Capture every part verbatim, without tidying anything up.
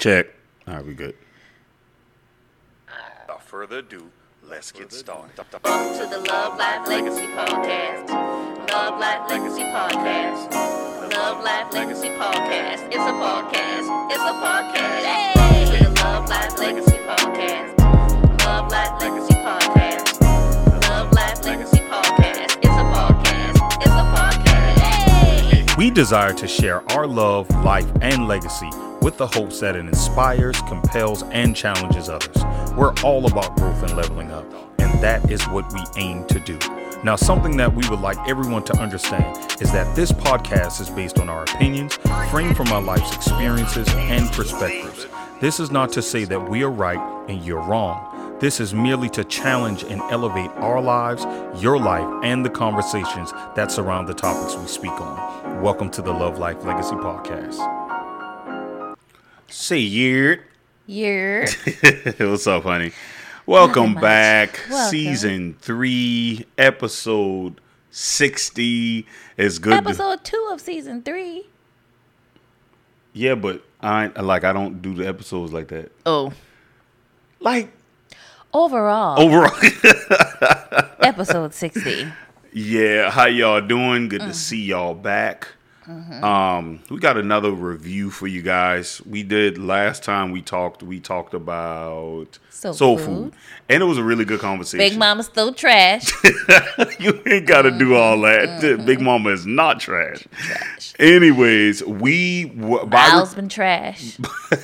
Check. All right, we good. Without further ado, let's get started. Welcome to the Love Life Legacy Podcast. Love Life Legacy Podcast. Love Life Legacy Podcast. It's a podcast. It's a podcast. Hey! The Love Life Legacy Podcast. Love Life Legacy Podcast. Love Life Legacy Podcast. It's a podcast. It's a podcast. Hey! We desire to share our love, life, and legacy with the hopes that it inspires, compels, and challenges others. We're all about growth and leveling up, and that is what we aim to do. Now, something that we would like everyone to understand is that this podcast is based on our opinions, framed from our life's experiences and perspectives. This is not to say that we are right and you're wrong. This is merely to challenge and elevate our lives, your life, and the conversations that surround the topics we speak on. Welcome to the Love Life Legacy Podcast. Say year. Year. What's up, honey? Welcome back. Welcome. Season three, episode sixty. It's good. Episode two of season three. Yeah, but I like I don't do the episodes like that. Oh. Like Overall. overall. Episode sixty. Yeah, how y'all doing? Good Mm. to see y'all back. Mm-hmm. Um, we got another review for you guys. We did last time we talked. We talked about Soul soul food. food, and it was a really good conversation. Big Mama's still trash. You ain't got to do all that. Big Mama is not trash. Trash. Anyways, we w- by Al's re- been trash.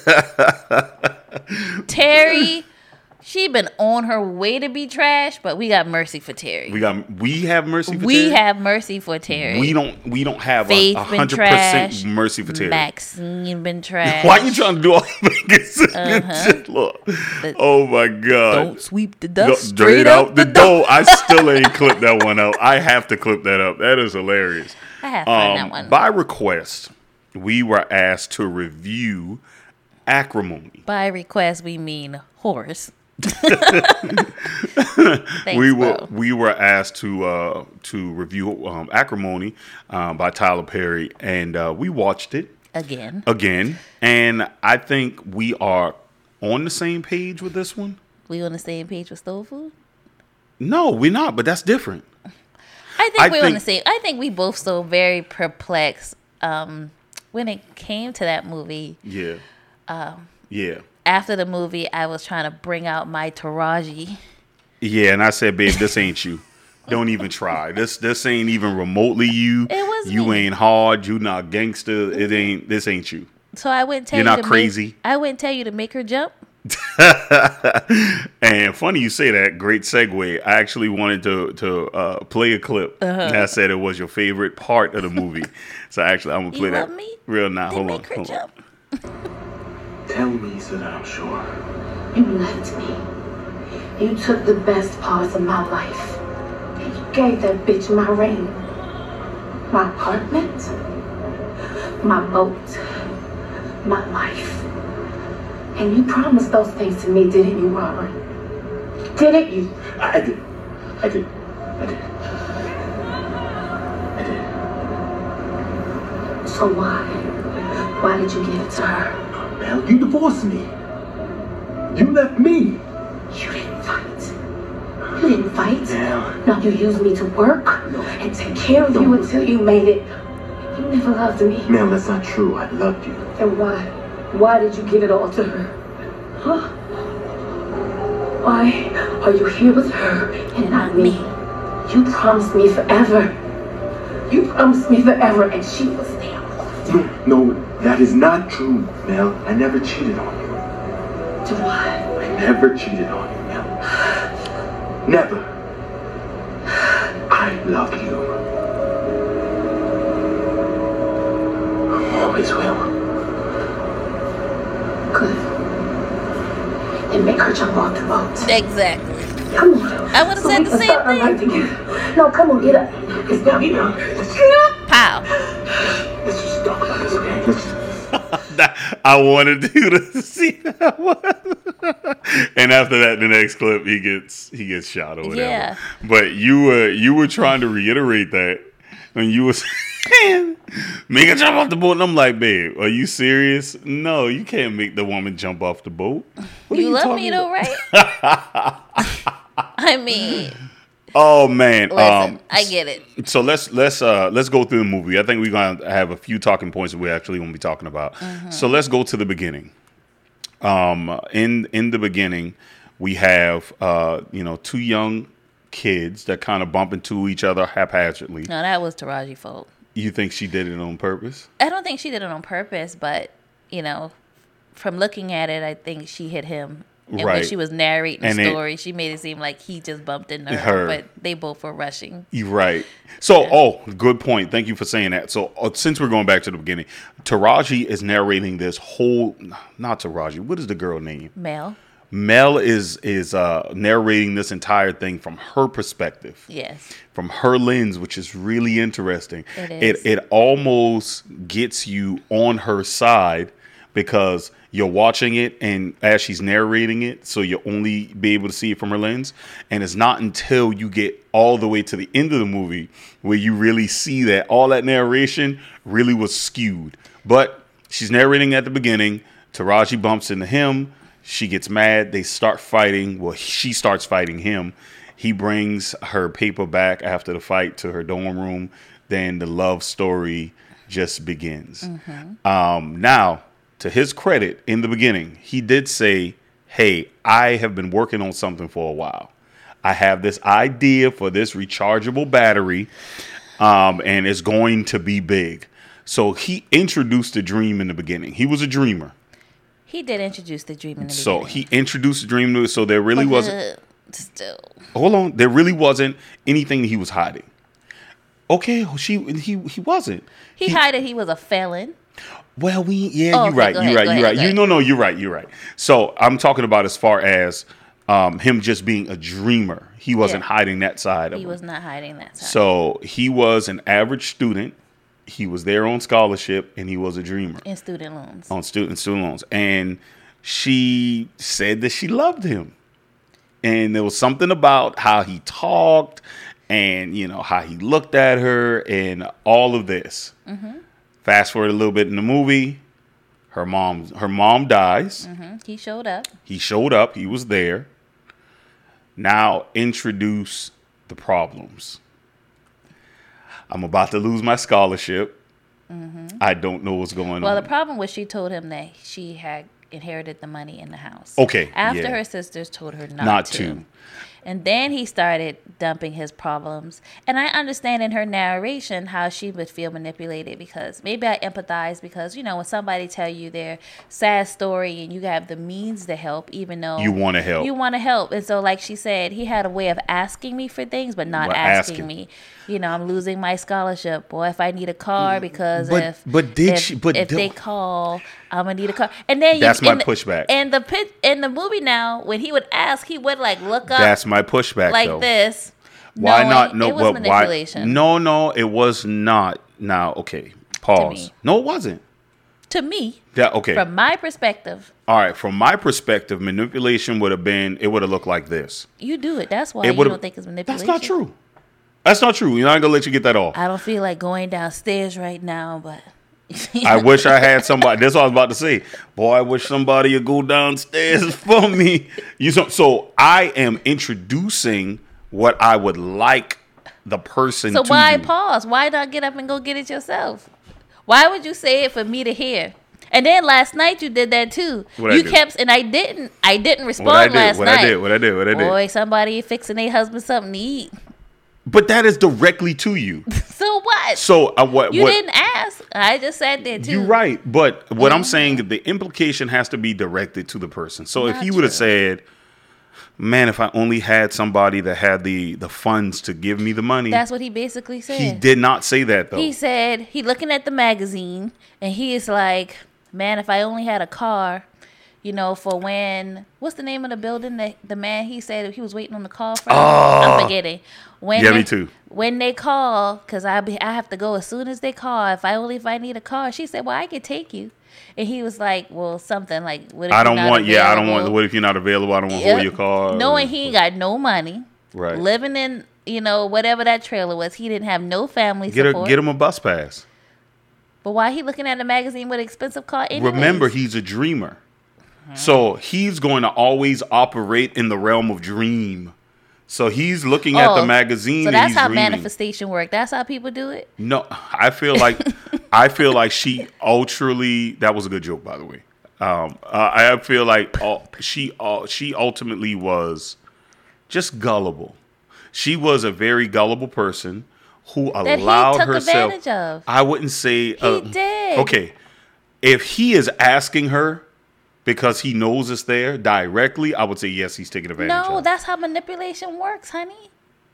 Terry, she been on her way to be trash, but we got mercy for Terry. we got we have mercy for We Terry. have mercy for Terry. we don't we don't have Faith a been hundred trash. percent mercy for Terry. Maxine been trash. Why you trying to do all that? Uh-huh. Look. The- Oh my God. Don't sweep the Go dust straight out the door. I still ain't clipped that one out. I have to clip that up. That is hilarious. I have fun Um, that one. by request, we were asked to review Acrimony. By request, we mean horse. Thanks, we were bro. we were asked to uh, to review um, Acrimony um, by Tyler Perry, and uh, we watched it Again. again. And I think we are on the same page with this one. We on the same page with soul food? No, we're not, but that's different. I think I we're on think- the same. I think we both so very perplexed um, when it came to that movie. Yeah. Um, yeah. After the movie, I was trying to bring out my Taraji. Yeah, and I said, babe, this ain't you. Don't even try. This this ain't even remotely you. It was You me. ain't hard. You not gangster. It ain't. This ain't you. So I wouldn't tell You're you not to crazy. Make, I wouldn't tell you to make her jump. And funny you say that. Great segue. I actually wanted to to uh, play a clip. Uh-huh. And I said it was your favorite part of the movie. So actually, I'm gonna You play that love me? real now. Then Hold on. make her Hold on. jump. Tell me so that I'm sure. You left me. You took the best parts of my life. And you gave that bitch my ring. My apartment. My boat. My life. And you promised those things to me, didn't you, Robert? Didn't you? I, I did. I did. I did. I did. So why? Why did you give it to her? Mel, you divorced me. You left me. You didn't fight. You didn't fight. Mel. No, you used me to work No. and take care of you No. until you made it. You never loved me. Mel, that's not true. I loved you. Then why? Why did you give it all to her? Huh? Why are you here with her and not me? You promised me forever. You promised me forever, and she was there. No, no, that is not true, Mel. I never cheated on you. To what? I never cheated on you, Mel. Never. I love you. Always will. Good. And make her jump off the boat. Exactly. Come on. I would've So said we the can same start our thing. life together. No, come on, get up. It's down. Get up. Pow. Let's just talk about this, okay? Let's just... I wanted you to see that one. And after that, the next clip, he gets he gets shot or whatever. Yeah. But you were you were trying to reiterate that. And you was make her jump off the boat, and I'm like, babe, are you serious? No, you can't make the woman jump off the boat. What You, are you love talking me about? though, right? I mean, Oh man, listen, um, I get it. so let's let's uh let's go through the movie. I think we're gonna have a few talking points that we're actually gonna be talking about. Mm-hmm. So let's go to the beginning. Um, in in the beginning, we have uh you know two young kids that kind of bump into each other haphazardly. No, that was Taraji's fault. You think she did it on purpose? I don't think she did it on purpose, but you know, from looking at it, I think she hit him. And Right. when she was narrating And the it- story, she made it seem like he just bumped into her, Her. but they both were rushing. You're right. So, oh, good point. Thank you for saying that. So, uh, since we're going back to the beginning, Taraji is narrating this whole. Not Taraji. What is the girl name? Mel, Mel is is uh, narrating this entire thing from her perspective, yes, from her lens, which is really interesting. It It is. it almost gets you on her side because you're watching it and as she's narrating it, so you'll only be able to see it from her lens. And it's not until you get all the way to the end of the movie where you really see that all that narration really was skewed. But she's narrating at the beginning. Taraji bumps into him. She gets mad. They start fighting. Well, she starts fighting him. He brings her paper back after the fight to her dorm room. Then the love story just begins. Mm-hmm. Um, now, to his credit, in the beginning, he did say, hey, I have been working on something for a while. I have this idea for this rechargeable battery, um, and it's going to be big. So he introduced the dream in the beginning. He was a dreamer. he did introduce the dream in the So beginning. he introduced the dream to it. So there really wasn't, Uh, still. hold on, there really wasn't anything that he was hiding. Okay, she he he wasn't. He, hid that he was a felon. Well, we yeah, Oh, you're okay, right, go you're ahead, right, go you're ahead, right. go You ahead. no, no, you're right, you're right. So I'm talking about as far as um, him just being a dreamer. He wasn't Yeah. hiding that side of He him. was not hiding that side. So he was an average student. He was there on scholarship, and he was a dreamer in student loans. on student student loans. And she said that she loved him, and there was something about how he talked, and you know how he looked at her, and all of this. Mm-hmm. Fast forward a little bit in the movie, her mom her mom dies. hmm He showed up. He showed up. He was there. Now introduce the problems. I'm about to lose my scholarship. I don't know what's going Mm-hmm. Well, on. the problem was she told him that she had inherited the money in the house. Okay, After yeah. her sisters told her not, Not to. to. And then he started dumping his problems. And I understand in her narration how she would feel manipulated because maybe I empathize because, you know, when somebody tell you their sad story and you have the means to help, even though You wanna help. You want to help. And so like she said, he had a way of asking me for things, but not But asking, asking. me. You know, I'm losing my scholarship. Boy, if I need a car because But- if, but did if, she- but if they don't- call, I'm gonna need a car. And then you, That's my in the- pushback. And the pit in the movie now, when he would ask, he would like look up That's my pushback, like though. this. Why knowing not? No, it was but why? manipulation. No, no, it was not. Now, okay, pause. me. No, it wasn't. To me, That okay. from my perspective, All right, from my perspective, manipulation would have been. It would have looked like this. you do it. That's why It you would've- don't think it's manipulation. That's not true. That's not true. You're not gonna let you get that off. I don't feel like going downstairs right now, but I wish I had somebody. That's what I was about to say. Boy, I wish somebody would go downstairs for me. You so, so I am introducing what I would like the person So to why do. pause? Why not get up and go get it yourself? Why would you say it for me to hear? And then last night you did that too. What'd I you do? kept and I didn't. I didn't respond What I did, last what night. I did, what I did, what I did. Boy, somebody fixing their husband something to eat. But that is directly to you. So what? So uh, what? you what, didn't ask. I just sat there too. You're right, but what I'm Mhm. saying, the implication has to be directed to the person. So if Not he would have true. said, "Man, if I only had somebody that had the the funds to give me the money," That's what he basically said. he did not say that though. He said he looking at the magazine and he is like, man, if I only had a car, you know, for when what's the name of the building that the man he said he was waiting on the call from? I'm forgetting. When Oh. Yeah, they, me too. When they call, cause I be I have to go as soon as they call. If I only if I need a car, she said, well, I could take you. And he was like, well, something like, what if I you're don't not want. Yeah, I don't want. available? What if you're not available? I don't want to Yep. hold your car. Knowing he ain't got no money, Right. living in you know, whatever that trailer was. He didn't have no family Get support. a, get him a bus pass. But why he looking at a magazine with an expensive car anyways? Remember, he's a dreamer. So he's going to always operate in the realm of dream. So he's looking at the Oh, magazine So and that's he's how dreaming. manifestation work. That's how people do it. No, I feel like I feel like she ultimately. That was a good joke, by the way. Um, uh, I feel like uh, she uh, she ultimately was just gullible. She was a very gullible person who That he allowed took herself. advantage of. I wouldn't say uh, He did. Okay, if he is asking her because he knows it's there directly, I would say yes, he's taking advantage. No, of. that's how manipulation works, honey.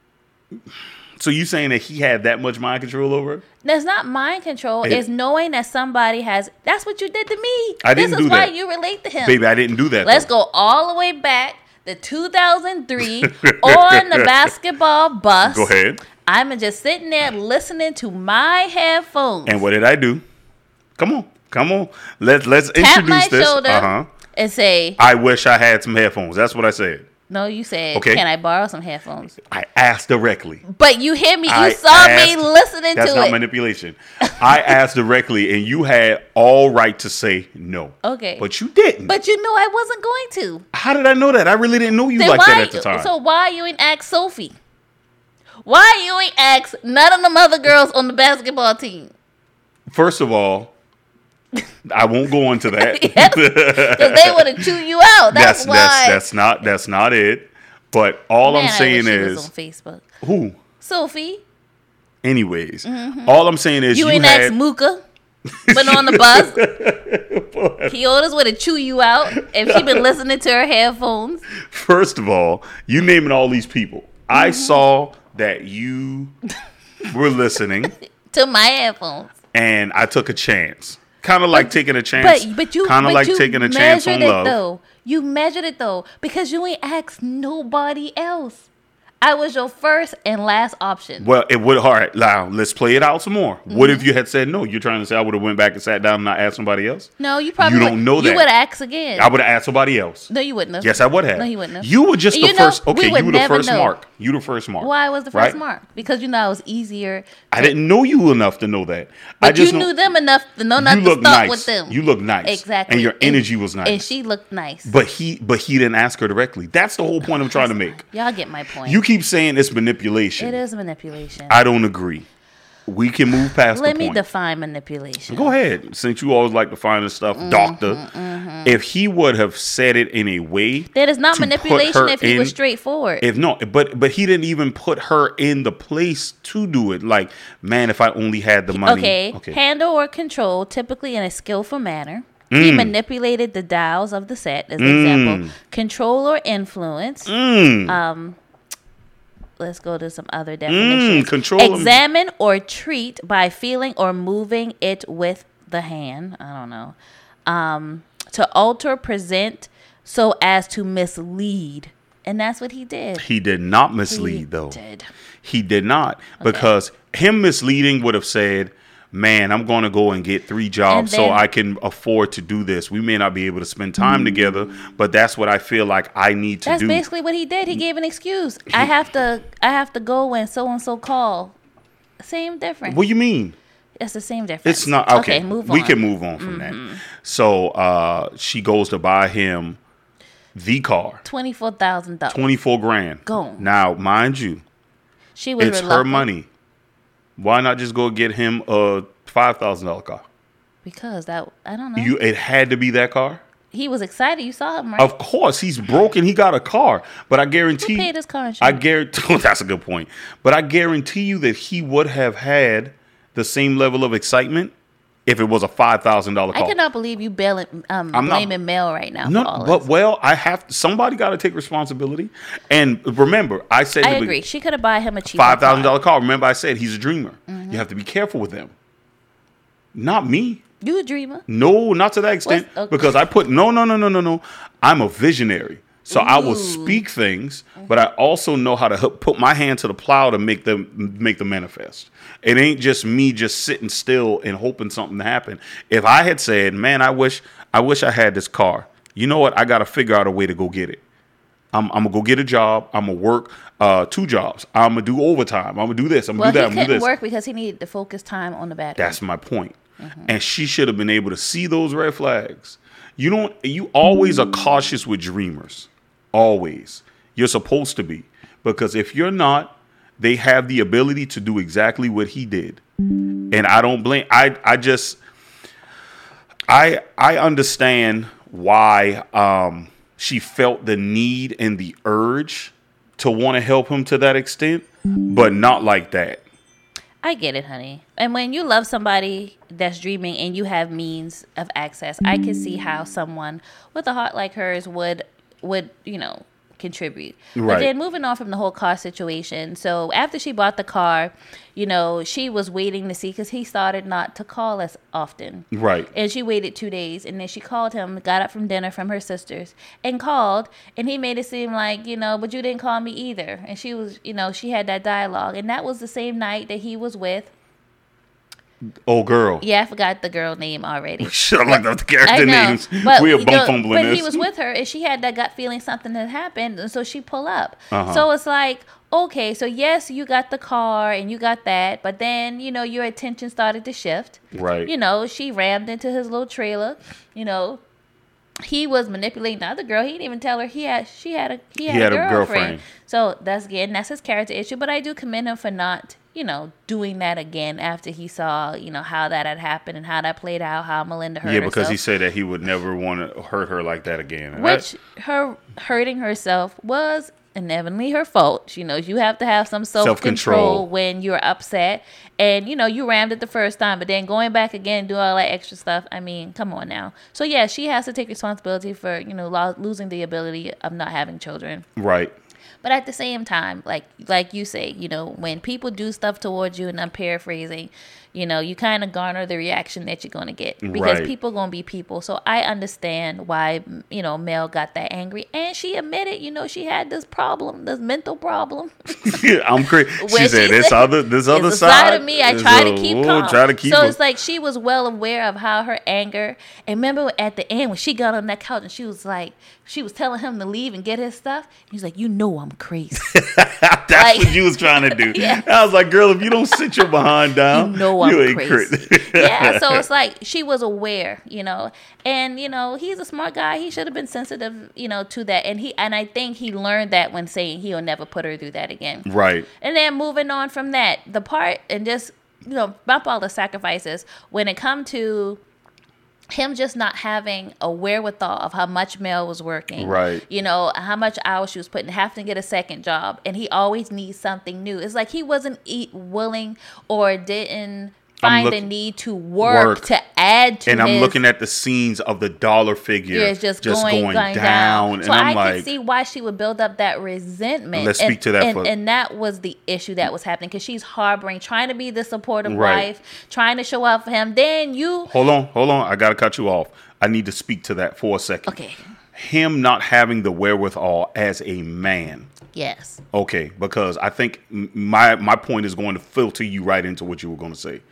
So you saying that he had that much mind control over her? That's not mind control. It- It's knowing that somebody has. That's what you did to me. I didn't This do is why that. you relate to him. Baby, I didn't do that. Let's though. go all the way back to two thousand three on the basketball bus. Go ahead. I'm just sitting there listening to my headphones. And what did I do? Come on, come on. Let's let's Tap my introduce this. shoulder Uh huh. and say, I wish I had some headphones. That's what I said. no, you said, Okay. can I borrow some headphones? I asked directly. But you hear me. You I saw me asked- listening That's to not it. manipulation. I asked directly, and you had all right to say no. Okay. But you didn't. But you knew I wasn't going to. How did I know that? I really didn't know you Then like why, that at the time. So why you ain't ask Sophie? Why you ain't ask none of them other girls on the basketball team? First of all, I won't go into that. Because they would have chewed you out. That's, that's why. that's that's not that's not it. But all Man, I'm saying I wish she was is on Facebook. who. Sophie, Anyways, all I'm saying is you, you, ain't had asked Mooka, but on the bus. Keota's would have chew you out if she been listening to her headphones. First of all, you naming all these people. I saw that you were listening, To my headphones. and I took a chance. Kind of like taking a chance. But but you kind of but like you taking a chance measured on it love. though. You measured it though because you ain't asked nobody else. I was your first and last option. Well, it would. All right, now let's play it out some more. What if you had said no? You're trying to say I would have went back and sat down and not asked somebody else? No, you probably You don't would, know You that. would ask again. I would have asked somebody else. No, you wouldn't have. Yes, I would have. No, you wouldn't have. You were just the You know, first. we Okay, would you were the never first know. mark. You were the first mark. Why was the first right? mark? Because you know I was easier. I didn't know you enough to know that. I But just you know, knew them enough to know not you to look start nice. with them. You look nice. Exactly. And your energy was nice. And she looked nice. But he, but he didn't ask her directly. That's the whole point I'm trying to make. Y'all get my point. You keep saying it's manipulation. It is manipulation. I don't agree. We can move past Let the me point. define manipulation. Go ahead. Since you always like to find this stuff, Mm-hmm, doctor. If he would have said it in a way That is not to put manipulation her if he was in- straightforward. If no, but but he didn't even put her in the place to do it. Like, man, if I only had the money. Okay. Okay. Handle or control, typically in a skillful manner. He Mm. manipulated the dials of the set, as an example. Control or influence. Mm. Um, let's go to some other definitions. Mm, control and- Examine or treat by feeling or moving it with the hand. I don't know. Um, to alter, present so as to mislead. And that's what he did. He did not mislead, He though. did. He did not. Because him misleading would have said, man, I'm going to go and get three jobs And so then- I can afford to do this. We may not be able to spend time together, but that's what I feel like I need to That's do. basically what he did. He gave an excuse. I have to I have to go when so and so call. Same difference. What do you mean? It's the same difference. It's not. Okay, move we on. can move on from Mm-hmm. that. So uh, she goes to buy him the car, Twenty-four thousand dollars. twenty-four grand. Go. Now, mind you, She was it's her reluctant money. Why not just go get him a five thousand dollar car? because that I don't know. You, it had to be that car. he was excited. You saw him, right? Of course, he's broken. He got a car, but I guarantee. Who paid his car insurance? I guarantee. That's a good point. But I guarantee you that he would have had the same level of excitement if it was a five thousand dollar car. I cannot believe you bailing, um, I'm not- blaming Mel right now. No, for all but this. well, I have somebody got to take responsibility. And remember, I said I in the agree. She could have bought him a cheaper five thousand dollar car. car. Remember, I said he's a dreamer. Mm-hmm. You have to be careful with them. Not me. You a dreamer? No, not to that extent. What's- okay. Because I put no, no, no, no, no, no. I'm a visionary, so I will speak things, but I also know how to help put my hand to the plow to make them make them manifest. It ain't just me just sitting still and hoping something to happen. If I had said, "Man, I wish, I wish I had this car," you know what? I got to figure out a way to go get it. I'm, I'm gonna go get a job. I'm gonna work uh, two jobs. I'm gonna do overtime. I'm gonna do this. I'm Well, gonna do that. he I'm gonna do couldn't this. work because he needed to focus time on the battery. That's my point. Mm-hmm. And she should have been able to see those red flags. You don't. You always are cautious with dreamers. Always. You're supposed to be, because if you're not, they have the ability to do exactly what he did. And I don't blame. I I just. I I understand why um, she felt the need and the urge to want to help him to that extent, but not like that. I get it, honey. And when you love somebody that's dreaming and you have means of access, I can see how someone with a heart like hers would would, you know, contribute. Right. But then moving on from the whole car situation. So after she bought the car, you know, she was waiting to see, because he started not to call as often. Right. And she waited two days, and then she called him, got up from dinner from her sisters, and called, and he made it seem like, you know, but you didn't call me either. And she was, you know, she had that dialogue. And that was the same night that he was with. Oh, girl. Yeah, I forgot the girl name already. Shut up, like the I character know, names. but, We are you bum know, fumbling but this. he was with her, and she had that gut feeling something had happened, and so she pull up. Uh-huh. So it's like, okay, so yes, you got the car and you got that, but then, you know, your attention started to shift. Right. You know, she rammed into his little trailer. You know, he was manipulating the other girl. He didn't even tell her he had she had a he had, He had a, a girlfriend. girlfriend. So that's again, that's his character issue. But I do commend him for not, you know, doing that again after he saw, you know, how that had happened and how that played out, how Melinda hurt Yeah, because herself. he said that he would never want to hurt her like that again. And Which that- her hurting herself was inevitably her fault. You know, you have to have some self-control, Self-control. when you're upset. And, you know, you rammed it the first time, but then going back again and doing all that extra stuff, I mean, come on now. So, yeah, she has to take responsibility for, you know, lo- losing the ability of not having children. right. But at the same time, like like you say, you know, when people do stuff towards you, and I'm paraphrasing, you know, you kind of garner the reaction that you're going to get, because Right. people going to be people. So I understand why, you know, Mel got that angry. And she admitted, you know, she had this problem, this mental problem. I'm crazy. She When said she this said, other this other "It's a side, of me. I is try a- to keep oh, calm." Try to keep so her- it's like she was well aware of how her anger. And remember at the end when she got on that couch and she was like, she was telling him to leave and get his stuff. He was like, "You know I'm crazy." That's like- what you was trying to do. Yeah. I was like, girl, if you don't sit your behind down, You know I'm ain't crazy. cra- Yeah, so it's like she was aware, you know, and you know he's a smart guy. He should have been sensitive, you know, to that, and he and I think he learned that when saying he'll never put her through that again. Right. And then moving on from that, the part and just you know bump all the sacrifices when it come to him just not having a wherewithal of how much Mel was working. Right. You know, how much hours she was putting, having to get a second job. And he always needs something new. It's like he wasn't eat willing or didn't find look- the need to work, work. to add to And his, I'm looking at the scenes of the dollar figure yeah, it's just, going, going, down. So and I'm I like, can see why she would build up that resentment. Let's and, speak to that And, for- and that was the issue that was happening because she's harboring, trying to be the supportive Right. wife, trying to show up for him. Then you, hold on, hold on. I got to cut you off. I need to speak to that for a second. okay, Him not having the wherewithal as a man. yes. Okay, because I think m- my my point is going to filter you right into what you were going to say.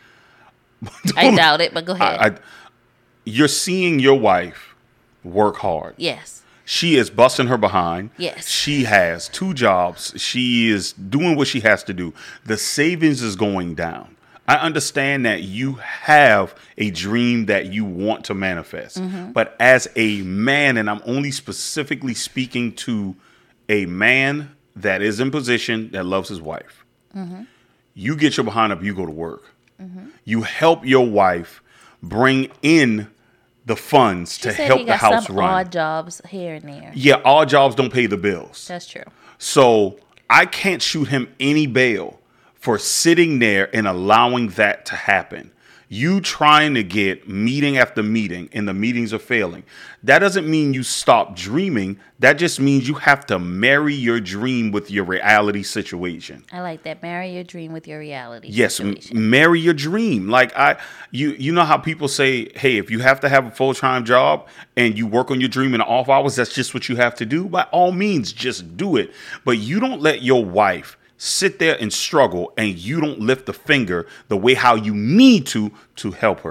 I doubt it, but go ahead. I, I, you're seeing your wife work hard. yes. She is busting her behind. Yes. She has two jobs. She is doing what she has to do. The savings is going down. I understand that you have a dream that you want to manifest. Mm-hmm. But as a man, and I'm only specifically speaking to a man that is in position that loves his wife, Mm-hmm. you get your behind up, you go to work. Mm-hmm. You help your wife bring in the funds She to said help he the got house some run. odd jobs here and there. Yeah, all jobs don't pay the bills. That's true. So I can't shoot him any bail for sitting there and allowing that to happen. You trying to get meeting after meeting and the meetings are failing. That doesn't mean you stop dreaming. That just means you have to marry your dream with your reality situation. I like that. Marry your dream with your reality. Yes, m- situation. marry your dream. Like I, you, you know how people say, "Hey, if you have to have a full time job and you work on your dream in the off hours, that's just what you have to do." By all means, just do it. But you don't let your wife sit there and struggle, and you don't lift a finger the way how you need to to help her.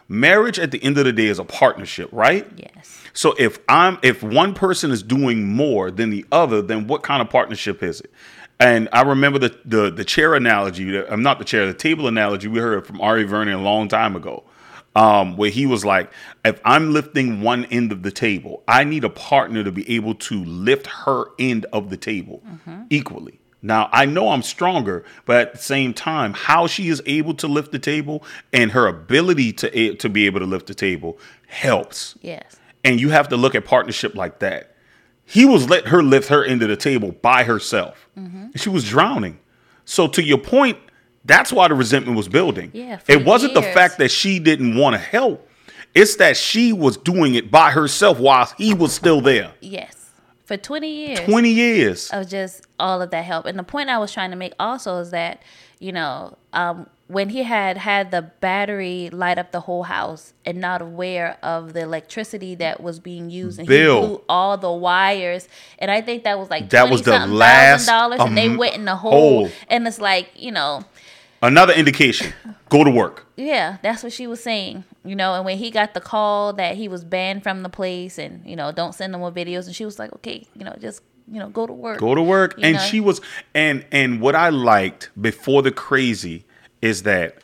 marriage at the end of the day is a partnership, right? Yes. So if I'm if one person is doing more than the other, then what kind of partnership is it? And I remember the the, the chair analogy. I'm not the chair, the table analogy we heard from Ari Vernon a long time ago, um, where he was like, if I'm lifting one end of the table, I need a partner to be able to lift her end of the table mm-hmm. equally. Now, I know I'm stronger, but at the same time, how she is able to lift the table and her ability to to be able to lift the table helps. Yes. And you have to look at partnership like that. He was letting her lift her into the table by herself. Mm-hmm. And she was drowning. So to your point, that's why the resentment was building. Yeah, for it wasn't years. The fact that she didn't want to help. It's that she was doing it by herself while he was still there. Yes. For twenty years. twenty years. Of just all of that help. And the point I was trying to make also is that, you know, um, when he had had the battery light up the whole house and not aware of the electricity that was being used, and Bill. he blew all the wires, and I think that was like that was the last dollars, and um, they went in the hole, hole. And it's like, you know, another indication. Go to work. Yeah, that's what she was saying, you know. And when he got the call that he was banned from the place, and you know, don't send no more videos, and she was like, okay, you know, just you know, go to work. Go to work. And know? she was, and and what I liked before the crazy is that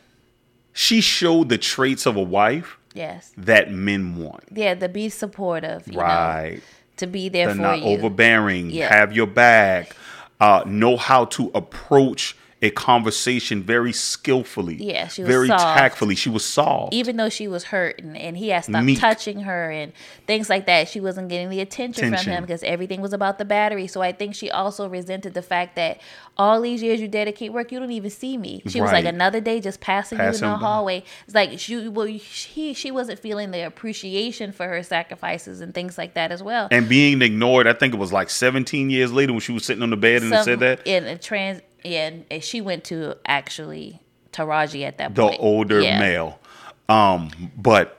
she showed the traits of a wife. Yes. That men want. Yeah, to be supportive. You right. know, to be there They're for not you. overbearing. Yeah. Have your back. Uh, know how to approach a conversation very skillfully. Yeah, she was very soft. tactfully. She was soft. Even though she was hurt, and, and he had stopped Meek. touching her and things like that, she wasn't getting the attention, Attention. from him because everything was about the battery. So I think she also resented the fact that all these years you dedicate work, you don't even see me. She was like, Right. another day just passing Pass you in him the by. hallway. It's like she, well, she, she wasn't feeling the appreciation for her sacrifices and things like that as well. And being ignored. I think it was like seventeen years later when she was sitting on the bed and Some- said that. In a trans, yeah, and she went to actually Taraji at that The point. older Yeah. male. Um, but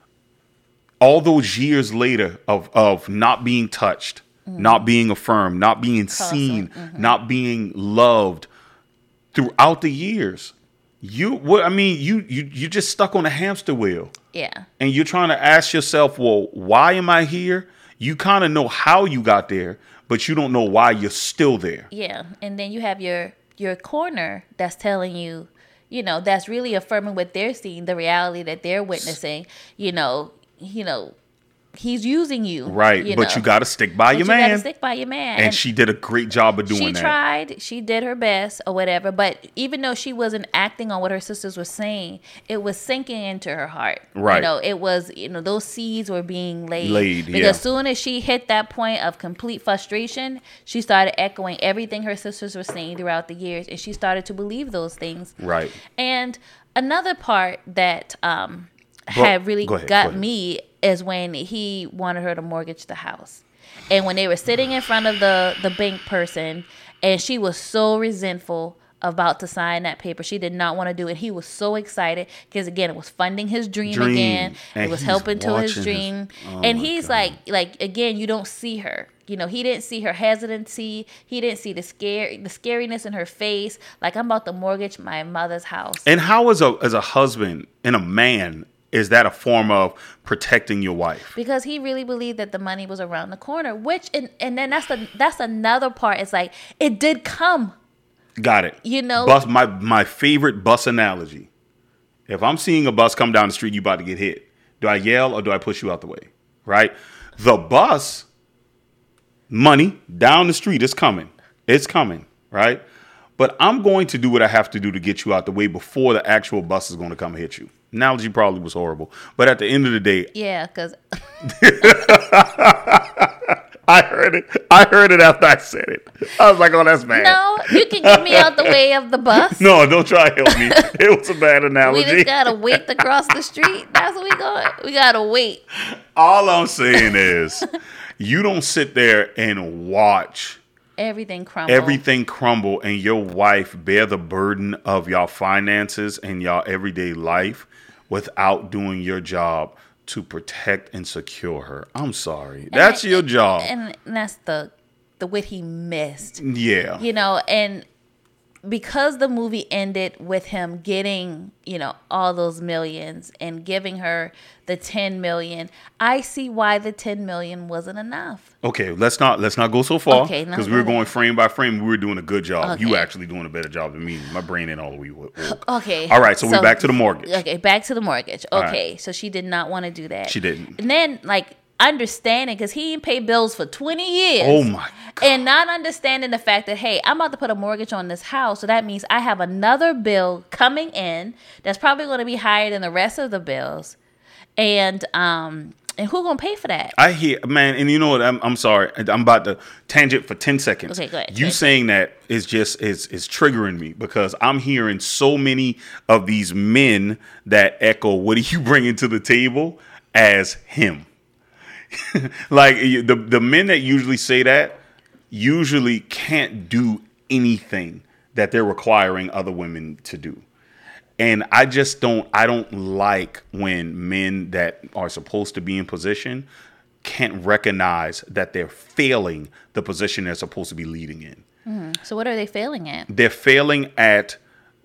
all those years later of, of not being touched, mm. not being affirmed, not being seen, mm-hmm. not being loved throughout the years, you what I mean, you you you just stuck on a hamster wheel. Yeah. And you're trying to ask yourself, well, why am I here? You kind of know how you got there, but you don't know why you're still there. Yeah, and then you have your your corner that's telling you, you know, that's really affirming what they're seeing, the reality that they're witnessing. You know, you know, he's using you, right? You but know. you got to stick by but your you man. gotta stick by your man, and, and she did a great job of doing she that. She tried, she did her best, or whatever. But even though she wasn't acting on what her sisters were saying, it was sinking into her heart. Right. You know, it was, you know, those seeds were being laid. Laid, because yeah. as soon as she hit that point of complete frustration, she started echoing everything her sisters were saying throughout the years, and she started to believe those things. Right. And another part that um, Bro, had really go ahead, got go ahead. me is when he wanted her to mortgage the house. And when they were sitting in front of the, the bank person, and she was so resentful about to sign that paper. She did not want to do it. He was so excited because, again, it was funding his dream, Dream. again. And it was he's helping to his watching his- dream. Oh and my he's God. like, like again, you don't see her. You know, he didn't see her hesitancy. He didn't see the scare, the scariness in her face. Like, I'm about to mortgage my mother's house. And how, as a as a husband and a man, is that a form of protecting your wife? Because he really believed that the money was around the corner, which and, and then that's the that's another part. It's like it did come. Got it. You know- bus, my my favorite bus analogy. If I'm seeing a bus come down the street, you about to get hit. Do I yell or do I push you out the way? Right? The bus, money down the street is coming. It's coming. Right? But I'm going to do what I have to do to get you out the way before the actual bus is going to come hit you. Analogy probably was horrible, but at the end of the day, Yeah, because I heard it. I heard it after I said it. I was like, "Oh, that's bad." no, you can get me out the way of the bus. No, don't try to help me. It was a bad We analogy. just gotta wait to cross the street. That's what we going. We gotta wait. All I'm saying is, you don't sit there and watch Everything crumble. everything crumble and your wife bear the burden of y'all finances and y'all everyday life without doing your job to protect and secure her. I'm sorry. That's And- your job. and, and that's the the what he missed. yeah. You know, and because the movie ended with him getting, you know, all those millions and giving her the ten million, I see why the ten million wasn't enough. Okay, let's not let's not go so far Okay, no, because go we were ahead. going frame by frame. We were doing a good job. Okay. You actually doing a better job than me. My brain ain't all the way woke. Okay. All right, so, we're back to the mortgage. Okay, back to the mortgage. All Okay, right. so she did not want to do that. She didn't. And then, like, understanding, because he didn't pay bills for twenty years. Oh, my God. And not understanding the fact that, hey, I'm about to put a mortgage on this house, so that means I have another bill coming in that's probably going to be higher than the rest of the bills. And um, and who gonna pay for that? I hear, man, and you know what? I'm, I'm sorry. I'm about to tangent for ten seconds. Okay, go ahead. You Okay. saying that is just is is triggering me because I'm hearing so many of these men that echo what are you bringing to the table as him. Like you- the the men that usually say that usually can't do anything that they're requiring other women to do. And I just don't, I don't like when men that are supposed to be in position can't recognize that they're failing the position they're supposed to be leading in. So what are they failing at? They're failing at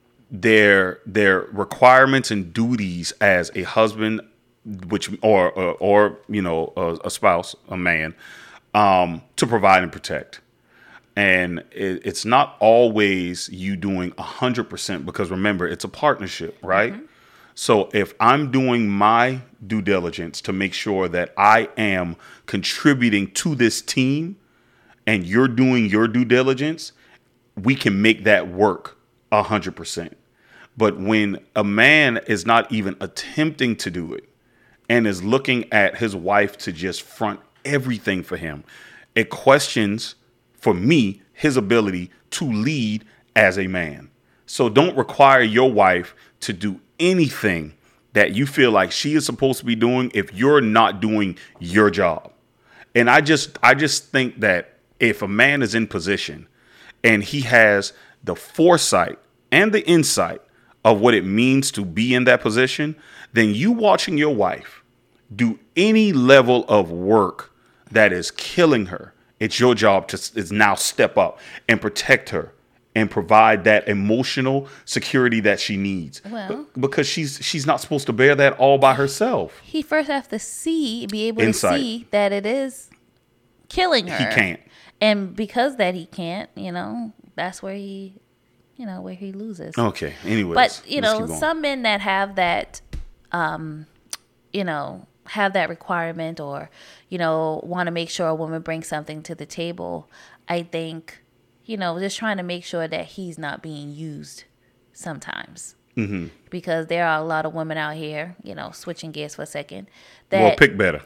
their their requirements and duties as a husband, which or or, or you know a, a spouse, a man, um, to provide and protect. And it, it's not always you doing one hundred percent because remember, it's a partnership, right? Mm-hmm. So if I'm doing my due diligence to make sure that I am contributing to this team and you're doing your due diligence, we can make that work one hundred percent. But when a man is not even attempting to do it and is looking at his wife to just front everything for him, it questions, for me, his ability to lead as a man. So don't require your wife to do anything that you feel like she is supposed to be doing if you're not doing your job. And I just I just think that if a man is in position and he has the foresight and the insight of what it means to be in that position, then you watching your wife do any level of work that is killing her, it's your job to is now step up and protect her and provide that emotional security that she needs. Well- B- because she's she's not supposed to bear that all by herself. He first have to see, be able Insight. to see that it is killing her. He can't. And because that he can't, you know, that's where he, you know, where he loses. Okay. Anyways, But, you let's know, keep going. some men that have that, um, you know, have that requirement or, you know, want to make sure a woman brings something to the table, I think, you know, just trying to make sure that he's not being used sometimes. Mm-hmm. Because there are a lot of women out here, you know, switching gears for a second, that Well, pick better.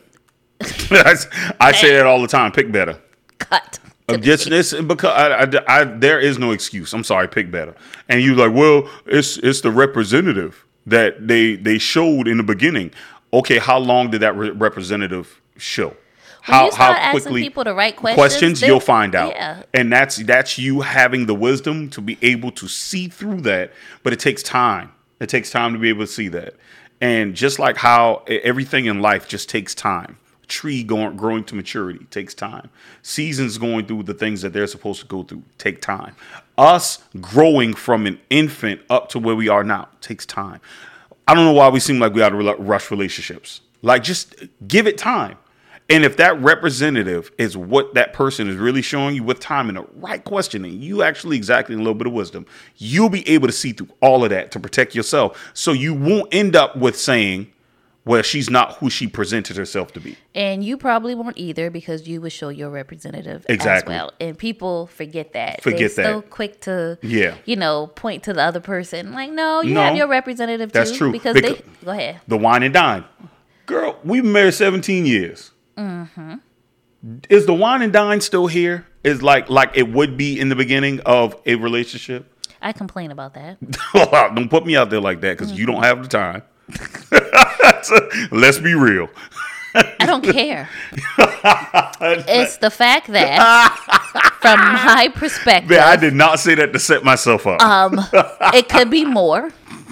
I, I say that all the time. Pick better. cut. to Um, the Just chase. this because I, I, I, there is no excuse. I'm sorry. Pick better. And you like, well, it's it's the representative that they they showed in the beginning. Okay, how long did that re- representative show? When How you start asking people the right questions, they- you'll find out. yeah. And that's that's you having the wisdom to be able to see through that. But it takes time. It takes time to be able to see that. And just like how e- everything in life just takes time. Tree going growing to maturity takes time. Seasons going through the things that they're supposed to go through take time. Us growing from an infant up to where we are now takes time. I don't know why we seem like we ought to rush relationships. Like, just give it time. And if that representative is what that person is really showing you with time and the right questioning, you actually exactly a little bit of wisdom, you'll be able to see through all of that to protect yourself. So you won't end up with saying, well, she's not who she presented herself to be. And you probably won't either because you would show your representative Exactly. as well. And people forget that. Forget They're so that. quick to, Yeah. you know, point to the other person. Like, no, you No, have your representative too. that's true. Because Becau- they, go ahead. The wine and dine. Girl, we've been married seventeen years. Mm-hmm. Is the wine and dine still here? Is like like it would be in the beginning of a relationship? I complain about that. Don't put me out there like that because you don't have the time. Let's be real. I don't care. It's the fact that, from my perspective, Man, I did not say that to set myself up. um, it could be more.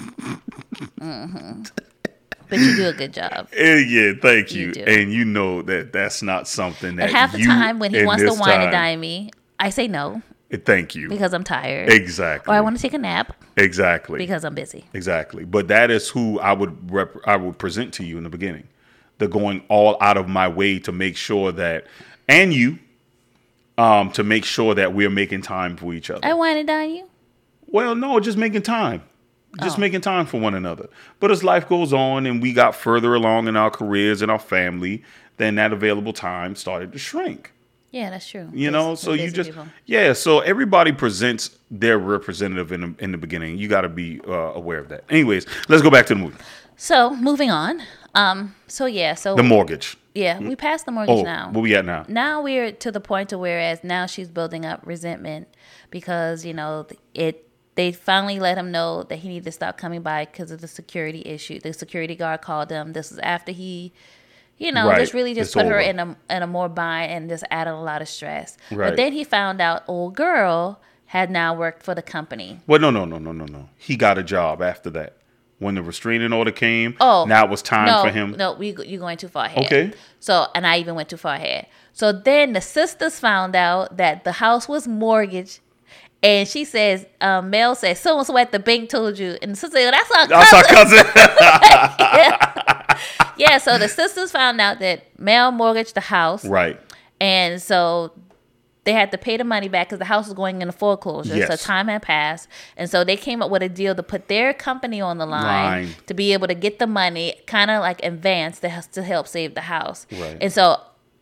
hmm But you do a good job. Eh, yeah, thank You you. do. And you know that that's not something that And half the you time when he in wants to this wine and time- dine me, I say no. Thank you. Because I'm tired. Exactly. Or I want to take a nap. Exactly. Because I'm busy. Exactly. But that is who I would rep- I would present to you in the beginning. The going all out of my way to make sure that, and you, um, to make sure that we're making time for each other. I wanted on you. Well, no, just making time. Just Oh. making time for one another. But as life goes on and we got further along in our careers and our family, then that available time started to shrink. Yeah, that's true. You Busy- know, so you busy just, people. yeah, so everybody presents their representative in the, in the beginning. You got to be uh, aware of that. Anyways, let's go back to the movie. So moving on. Um. So yeah. So The mortgage. yeah, we passed the mortgage Oh, now. where we at now? Now we're to the point to whereas now she's building up resentment because you know it. They finally let him know that he needed to stop coming by because of the security issue. The security guard called him. This is after he, you know, Right. just really just It's put her over. in a in a more bind and just added a lot of stress. Right. But then he found out old girl had now worked for the company. Well, no, no, no, no, no, no. He got a job after that. When the restraining order came, Oh, now it was time no, for him. No, we you're going too far ahead. Okay. So, and I even went too far ahead. So then the sisters found out that the house was mortgaged. And she says, um, Mel says, so and so at the bank told you. And the sister said, that's our That's cousin. our cousin. yeah. yeah, so the sisters found out that Mel mortgaged the house. Right. And so they had to pay the money back because the house was going into foreclosure. Yes. So time had passed. And so they came up with a deal to put their company on the line, Line. to be able to get the money kind of like advance to, to help save the house. Right. And so,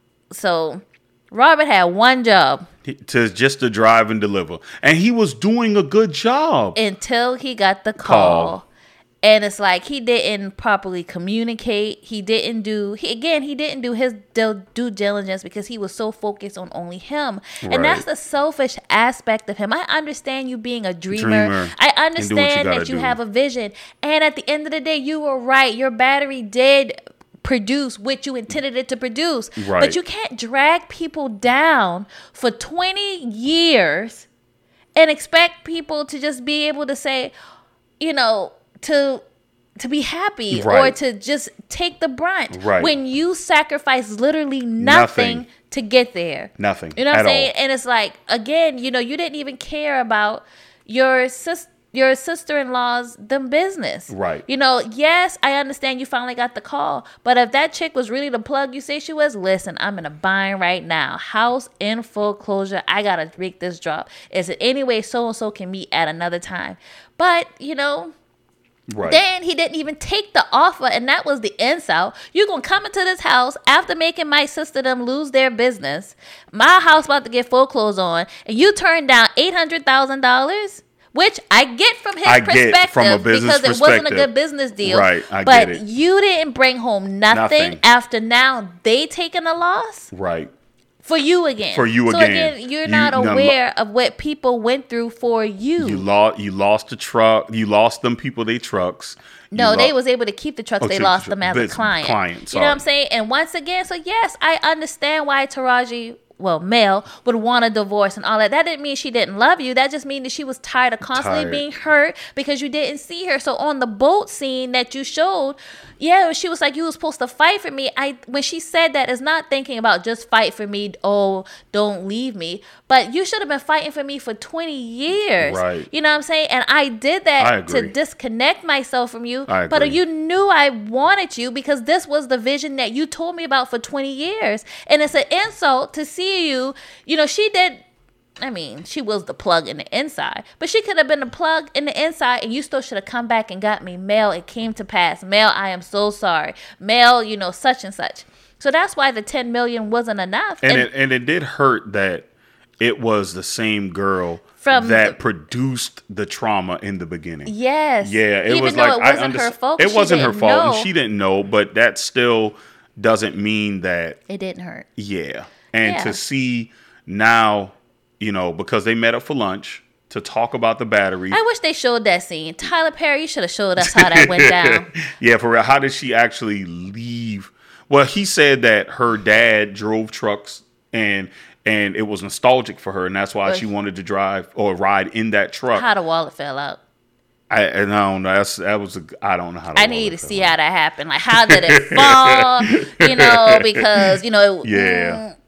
so Robert had one job He- to just to drive and deliver. And he was doing a good job. until he got the call. Call. And it's like he didn't properly communicate. He didn't do, he, again, he didn't do his due due diligence because he was so focused on only him. Right. And that's the selfish aspect of him. I understand you being a dreamer. Dreamer. I And do what you understand gotta that you do. have a vision. And at the end of the day, you were right. Your battery did produce what you intended it to produce. Right. But you can't drag people down for twenty years and expect people to just be able to say, you know, to to be happy or Right. to just take the brunt Right. when you sacrifice literally nothing, Nothing. to get there. Nothing You know what at I'm saying? all. And it's like, again, you know, you didn't even care about your sis your sister-in-law's them business. Right. You know, yes, I understand you finally got the call, but if that chick was really the plug you say she was, listen, I'm in a bind right now. House in foreclosure. I got to make this drop. Is it any way so-and-so can meet at another time? But, you know, Right. then he didn't even take the offer, and that was the insult. You're going to come into this house after making my sister them lose their business. My house about to get foreclosed on, and you turned down eight hundred thousand dollars? Which I get from his I get perspective from a business because it wasn't a perspective. good business deal. Right, I but get it. you didn't bring home nothing, Nothing. after now they taking a loss Right. for you again. For you so again. again, you're You- not none- aware of what people went through for you. You lost you lost the truck. You lost them people, they trucks. You No, they lo- was able to keep the trucks. Oh, they keep the lost truck- them as a business- client. client, You know sorry. what I'm saying? And once again, so yes, I understand why Taraji, well, Mel, would want a divorce and all that. That didn't mean she didn't love you. That just means that she was tired of constantly Tired. being hurt because you didn't see her. So on the boat scene that you showed, yeah, she was like, you was supposed to fight for me. I when she said that, it's not thinking about just fight for me. Oh, don't leave me. But you should have been fighting for me for twenty years. Right. You know what I'm saying? And I did I that to agree. disconnect myself from you. I But agree. you knew I wanted you because this was the vision that you told me about for twenty years. And it's an insult to see you. You know, she did. I mean, she was the plug in the inside, but she could have been the plug in the inside, and you still should have come back and got me. Mel, it came to pass. Mel, I am so sorry. Mel, you know, such and such. So that's why the ten million wasn't enough. And it and it did hurt that it was the same girl From that the- produced the trauma in the beginning. yes, Yeah, it even was though like it I wasn't her understand. fault. It she wasn't her didn't fault, know. and she didn't know. But that still doesn't mean that. It didn't hurt. Yeah, and Yeah. to see now, you know, because they met up for lunch to talk about the battery. I wish they showed that scene. Tyler Perry, you should have showed us how that went down. Yeah, for real. How did she actually leave? Well, he said that her dad drove trucks and and it was nostalgic for her, and that's why But- she wanted to drive or ride in that truck. How the wallet fell out. I, and I don't know. That's that was a, I don't know how. I need to see how that happened. Like, how did it fall? You know, because you know, Yeah.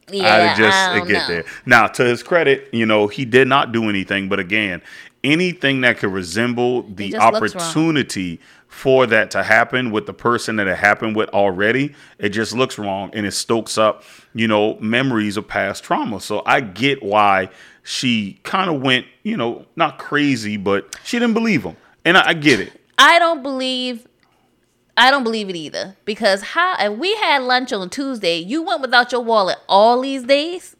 Yeah, I just I don't get know. there. Now, to his credit, you know, he did not do anything. But again, anything that could resemble the just looks wrong. opportunity for that to happen with the person that it happened with already, it just looks wrong, and it stokes up, you know, memories of past trauma. So I get why she kind of went, you know, not crazy, but she didn't believe him, and I, I get it. I don't believe. I don't believe it either, because how? And we had lunch on Tuesday. You went without your wallet all these days,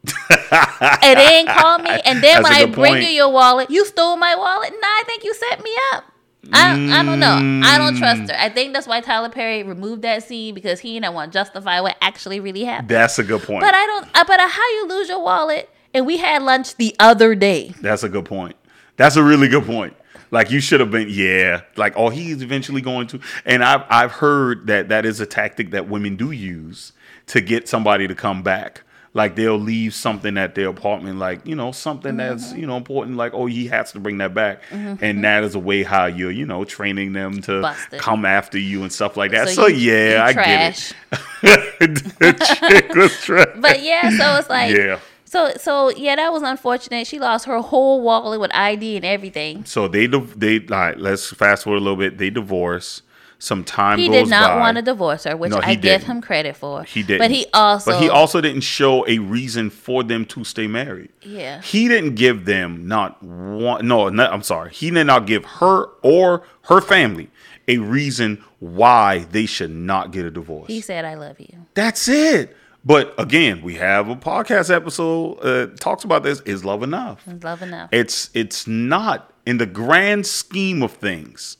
and they ain't called me. And then That's when a I good bring point. you your wallet, you stole my wallet. Nah, I think you set me up. I, I don't know. I don't trust her. I think that's why Tyler Perry removed that scene, because he didn't want to justify what actually really happened. That's a good point. But I don't. uh, But uh, how you lose your wallet? And we had lunch the other day. That's a good point. That's a really good point. Like, you should have been, yeah. Like, oh, he's eventually going to. And I've I've heard that that is a tactic that women do use to get somebody to come back. Like, they'll leave something at their apartment, like, you know, something Mm-hmm. that's, you know, important. Like, oh, he has to bring that back. Mm-hmm. And that is a way how you're, you know, training them to Busted. come after you and stuff like that. So So, you- yeah, you I trash. get it. The chick was trash. But yeah, so it's like, Yeah. so so yeah, that was unfortunate. She lost her whole wallet with I D and everything. So they div- they all right, let's fast forward a little bit. They divorce. Some time He goes did not by. want to divorce her, which No, he I give didn't. him credit for. He didn't. But he also, But he also didn't show a reason for them to stay married. Yeah. He didn't give them not one. No, no, I'm sorry. He did not give her or her family a reason why they should not get a divorce. he said, "I love you." That's it. But again, we have a podcast episode uh, talks about this. Is love enough? It's love enough. It's it's not in the grand scheme of things.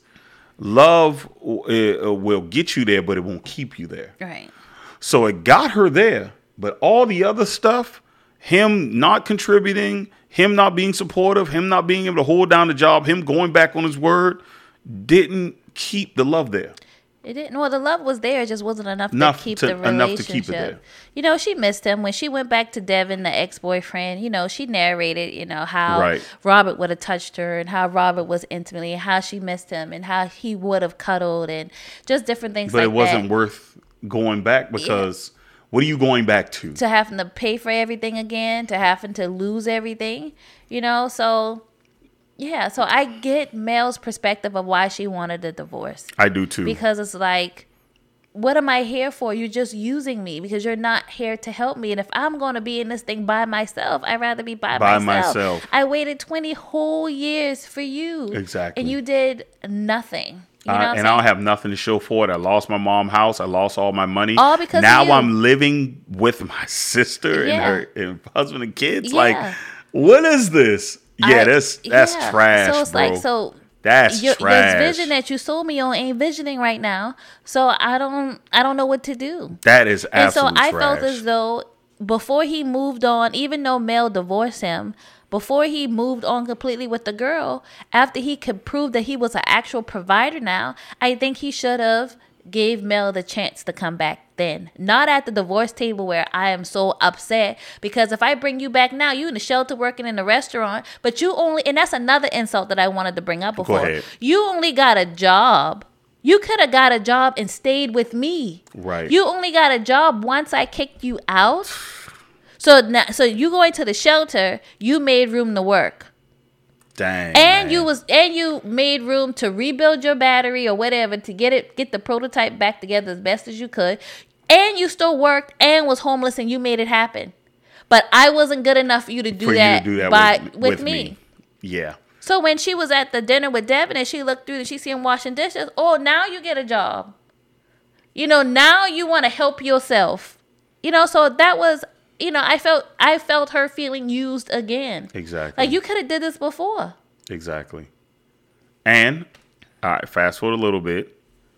Love uh, will get you there, but it won't keep you there. Right. So it got her there, but all the other stuff, him not contributing, him not being supportive, him not being able to hold down the job, him going back on his word, didn't keep the love there. It didn't. Well, the love was there. It just wasn't enough, Enough to keep to- the relationship. enough to keep it there. You know, she missed him when she went back to Devin, the ex-boyfriend. You know, she narrated, you know, how Right. Robert would have touched her and how Robert was intimately and how she missed him and how he would have cuddled and just different things But like it wasn't that. worth going back because what are you going back to? To having to pay for everything again, to having to lose everything, you know, so yeah, so I get Mel's perspective of why she wanted a divorce. I do too. Because it's like, what am I here for? You're just using me because you're not here to help me. And if I'm going to be in this thing by myself, I'd rather be by, By myself. myself. I waited twenty whole years for you. Exactly. And you did nothing. You know I- what I'm and I don't saying? have nothing to show for it. I lost my mom's house. I lost all my money. All because of now you. I'm living with my sister Yeah. and her and husband and kids. Yeah. Like, what is this? Yeah, I- that's that's yeah. trash, So it's bro. like, so that's your, trash. this vision that you sold me on ain't visioning right now. So I don't, I don't know what to do. that is And so absolute I trash. felt as though before he moved on, even though Mel divorced him, before he moved on completely with the girl, after he could prove that he was an actual provider now, I think he should have gave Mel the chance to come back then. Not at the divorce table where I am so upset, because if I bring you back now, you in the shelter working in the restaurant, but you only, and that's another insult that I wanted to bring up before. ahead. You only got a job. You could have got a job and stayed with me. Right. You only got a job once I kicked you out. So now, so you going to the shelter, you made room to work. Dang. And man. you was and you made room to rebuild your battery or whatever to get it get the prototype back together as best as you could. And you still worked and was homeless and you made it happen. But I wasn't good enough for you to do, for that, you to do that by with, with, me. Yeah. So when she was at the dinner with Devin and she looked through and she see him washing dishes, oh, now you get a job. You know, now you want to help yourself. You know, so that was, you know, I felt I felt her feeling used again. Exactly. Like you could have did this before. Exactly. And all right, fast forward a little bit.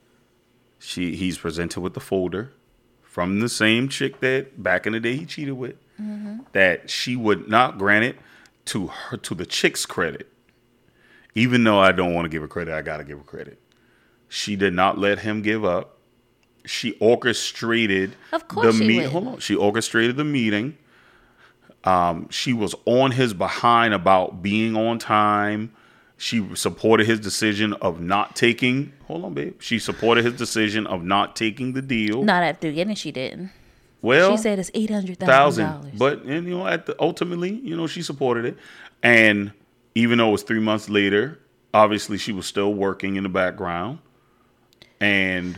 She he's presented with the folder from the same chick that back in the day he cheated with. Mm-hmm. That she would not grant it to her to the chick's credit. Even though I don't want to give her credit, I gotta give her credit. She did not let him give up. She orchestrated Of course the she meet. would. Hold on. She orchestrated the meeting. Um, she was on his behind about being on time. She supported his decision of not taking. Hold on, babe. She supported his decision of not taking the deal. Not at the beginning, she didn't. Well, she said it's eight hundred thousand dollars. But and you know, at the, ultimately, you know, she supported it, and even though it was three months later, obviously she was still working in the background, and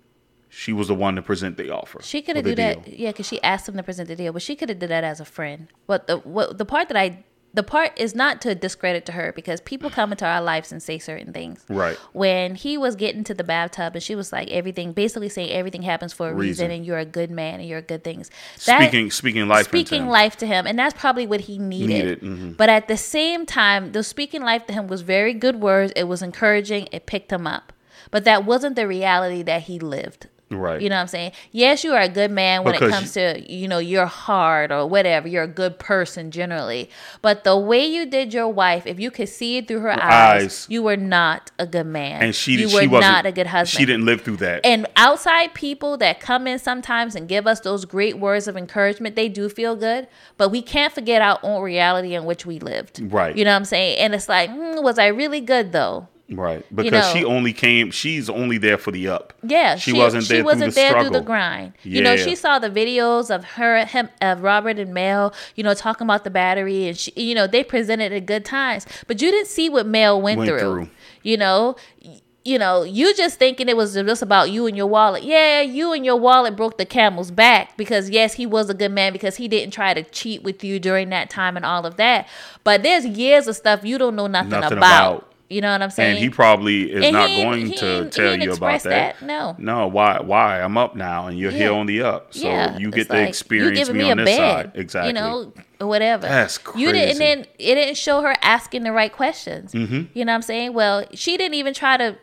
she was the one to present the offer. She could have do do that, yeah, because she asked him to present the deal, but she could have did that as a friend. But the what, the part that I, the part is not to discredit to her, because people come into our lives and say certain things. Right. When he was getting to the bathtub and she was like, everything, basically saying everything happens for a reason, Reason. and you're a good man and you're good things. That, Speaking speaking life into speaking him. life to him, and that's probably what he needed. Needed, mhm. But at the same time, the speaking life to him was very good words. It was encouraging. It picked him up. But that wasn't the reality that he lived. Right. You know what I'm saying? Yes, you are a good man when Because it comes to, you know, you're hard or whatever. You're a good person generally. But the way you did your wife, if you could see it through her, Her eyes, eyes. you were not a good man. And she you she were wasn't not a good husband. She didn't live through that. And outside people that come in sometimes and give us those great words of encouragement, they do feel good. But we can't forget our own reality in which we lived. Right. You know what I'm saying? And it's like, hmm, was I really good though? Right, because know, she only came. She's only there for the up. Yeah, she, wasn't there She wasn't through the there struggle. through the grind. You know, Yeah. she saw the videos of her, him, of Robert and Mel. You know, talking about the battery, and she, you know, they presented at good times. But you didn't see what Mel went, Went through. through. You know, you know, you just thinking it was just about you and your wallet. Yeah, you and your wallet broke the camel's back, because yes, he was a good man because he didn't try to cheat with you during that time and all of that. But there's years of stuff you don't know nothing, Nothing about. about. You know what I'm saying? And he probably is And not he ain't- going he to ain't- he tell ain't you about express that. that, no. No, why? Why? I'm up now, and you're here Yeah. on the up, so Yeah, you it's get to like, experience you giving me, me on a this bed, side. Exactly. You know, or whatever. That's You didn't. And crazy. then it didn't show her asking the right questions. Mm-hmm. You know what I'm saying? Well, she didn't even try to,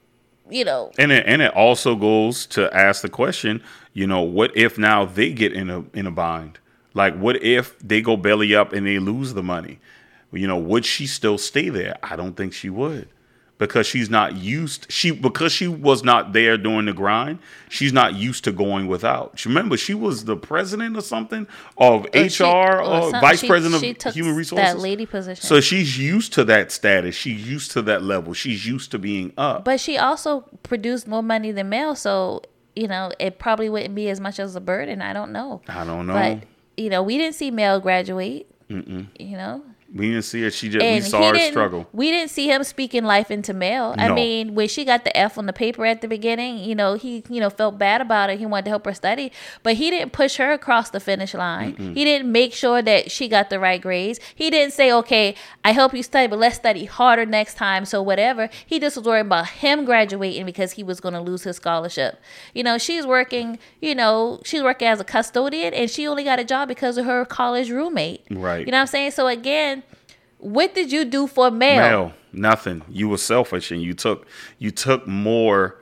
you know. And it, and it also goes to ask the question, you know, what if now they get in a in a bind? Like, what if they go belly up and they lose the money? You know, would she still stay there? I don't think she would. Because she's not used, she because she was not there during the grind. She's not used to going without. Remember, she was the president or something of Or H R she- or or something. vice She- president she of took human resources. that lady position. So she's used to that status. She's used to that level. She's used to being up. But she also produced more money than Mel, so you know it probably wouldn't be as much as a burden. I don't know. I don't know. But you know, we didn't see Mel graduate. Mm-mm. You know. We didn't see her. She just we And saw he her didn't- struggle. We didn't see him speaking life into Mel. I No. mean, when she got the F on the paper at the beginning, you know, he, you know, felt bad about it. He wanted to help her study, but he didn't push her across the finish line. Mm-mm. He didn't make sure that she got the right grades. He didn't say, okay, I help you study, but let's study harder next time. So whatever. He just was worried about him graduating because he was going to lose his scholarship. You know, she's working, you know, she's working as a custodian, and she only got a job because of her college roommate. Right. You know what I'm saying? So again, what did you do for Mel? Mel, nothing. You were selfish, and you took you took more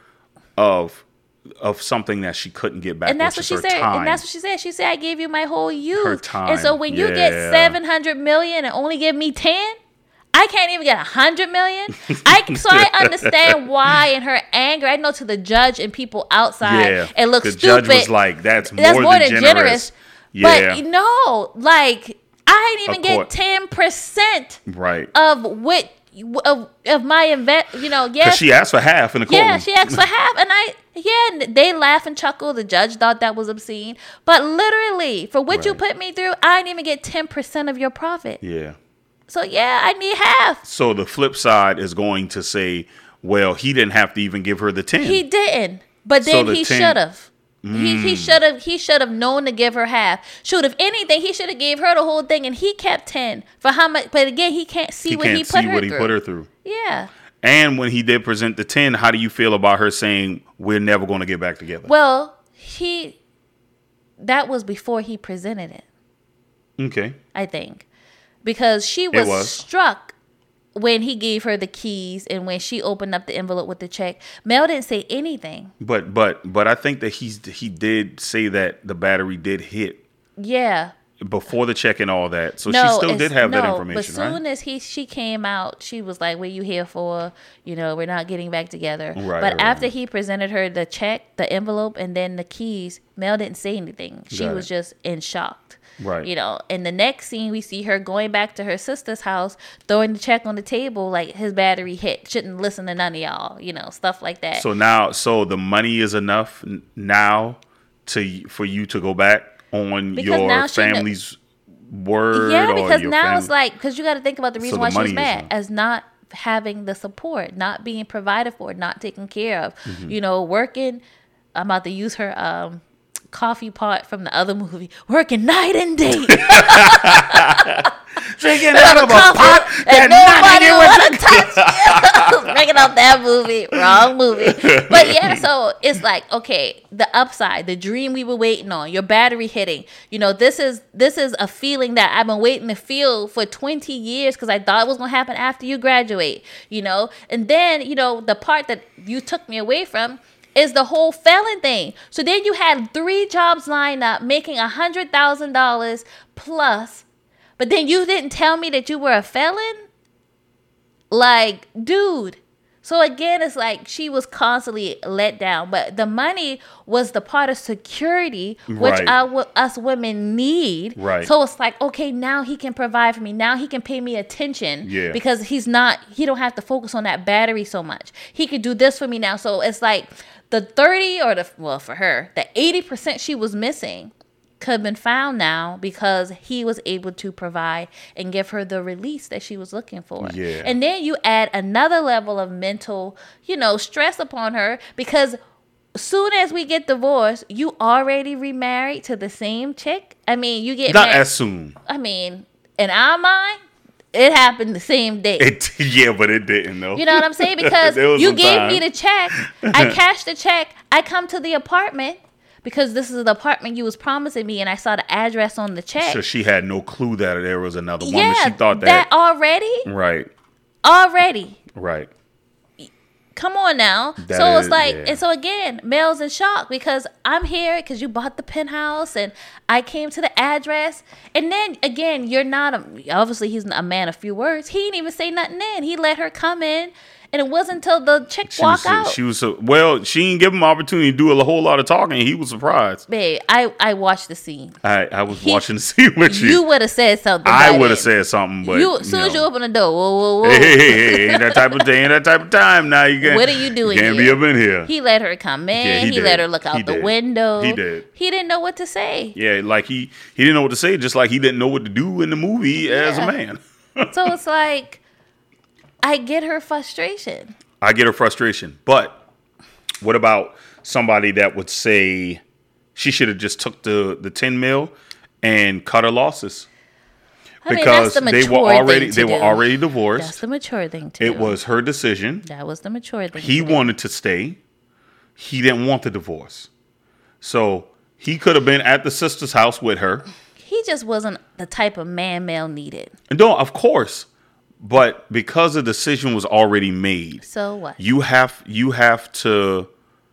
of of something that she couldn't get back. And that's what which she is her said. time. And that's what she said. She said, I gave you my whole youth. Her time, And so when you get yeah. seven hundred million and only give me ten, I can't even get one hundred million. I, so I understand why in her anger, I know to the judge and people outside, Yeah, it looks the stupid. judge was like, that's more, That's more than, than generous. generous. Yeah, But no, like, I didn't even Of course. get ten percent right. of what, of, of my invest, you know, yes. Because she asked for half in the courtroom. Yeah, she asked for half, and I yeah, they laugh and chuckle. The judge thought that was obscene, but literally, for what you Right. put me through, I didn't even get ten percent of your profit. Yeah. So yeah, I need half. So the flip side is going to say, well, he didn't have to even give her the ten. He didn't, but So then the he ten should have. He he should have he should have known to give her half. Should have anything. He should have gave her the whole thing, and he kept ten for how much. But again, he can't see he what can't he see put her what he through. put her through. Yeah. And when he did present the ten, how do you feel about her saying we're never going to get back together? Well, he that was before he presented it. Okay. I think, because she was, was. struck when he gave her the keys and when she opened up the envelope with the check. Mel didn't say anything. But but but I think that he's he did say that the battery did hit Yeah. before the check and all that. So no, she still it's- did have no, that information, But soon right? as he she came out, she was like, "What are you here for? You know, we're not getting back together." Right, but right, after right. he presented her the check, the envelope, and then the keys, Mel didn't say anything. She Got was it. just in shock. Right. You know, in the next scene, we see her going back to her sister's house, throwing the check on the table, like his battery hit. Shouldn't listen to none of y'all. You know, stuff like that. So now, so the money is enough n- now to for you to go back. on Because your now she kn- family's word. Yeah, or because your now family. it's like, because you got to think about the reason So why the she was money mad isn't- as not having the support, not being provided for, not taken care of. Mm-hmm. You know, working. I'm about to use her um, coffee pot from the other movie. Working night and day. Drinking out of a pot and that nobody nobody want to touch you. Bringing up that movie, wrong movie. But yeah, so it's like, okay, the upside, the dream we were waiting on, your battery hitting. You know, this is this is a feeling that I've been waiting to feel for twenty years because I thought it was gonna happen after you graduate. You know, and then you know the part that you took me away from is the whole felon thing. So then you had three jobs lined up, making a hundred thousand dollars plus. But then you didn't tell me that you were a felon? Like, dude. So again, it's like she was constantly let down. But the money was the part of security, which Right. our, us women need. Right. So it's like, okay, now he can provide for me. Now he can pay me attention. Yeah. Because he's not, he don't have to focus on that battery so much. He could do this for me now. So it's like the thirty or the, well, for her, the eighty percent she was missing could have been found now because he was able to provide and give her the release that she was looking for. Yeah. And then you add another level of mental, you know, stress upon her because soon as we get divorced, you already remarried to the same chick. I mean, you get Not married. as soon. I mean, in our mind, it happened the same day. It yeah, but it didn't though. You know what I'm saying? Because There was you some gave time. me the check. I cashed the check. I come to the apartment because this is the apartment you was promising me, and I saw the address on the check. So she had no clue that there was another woman. yeah, She thought that that. already, right, already. right. Come on now. That so it's is- like, yeah. and so again, Mel's in shock because I'm here because you bought the penthouse and I came to the address. And then again, you're not, a, obviously he's a man of few words. He didn't even say nothing then. He let her come in. And it wasn't until the chick She walk was, out. she was so, well. She didn't give him opportunity to do a whole lot of talking. He was surprised. Babe, I, I watched the scene. I, I was He- watching the scene with you. You would have said something. I by would have then. said something, but You, as soon as you know. open the door, whoa, whoa, whoa. Hey, hey, hey, hey, ain't that type of day, ain't that type of time. Now you can't. What are you doing You can't here? be up in here. He let her come in. Yeah, he he did. let her look out He the did. window. He did. He didn't know what to say. Yeah, like he he didn't know what to say, just like he didn't know what to do in the movie as a Yeah. man. So it's like, I get her frustration. I get her frustration, but what about somebody that would say she should have just took the the ten mil and cut her losses I mean, that's the they mature were already thing to they were do. already That's divorced. the mature thing to It do. was her decision. That was the mature thing. He to do. wanted to stay. He didn't want the divorce, so he could have been at the sister's house with her. He just wasn't the type of man Mel needed. No, of course, but because the decision was already made. So what? You have you have to,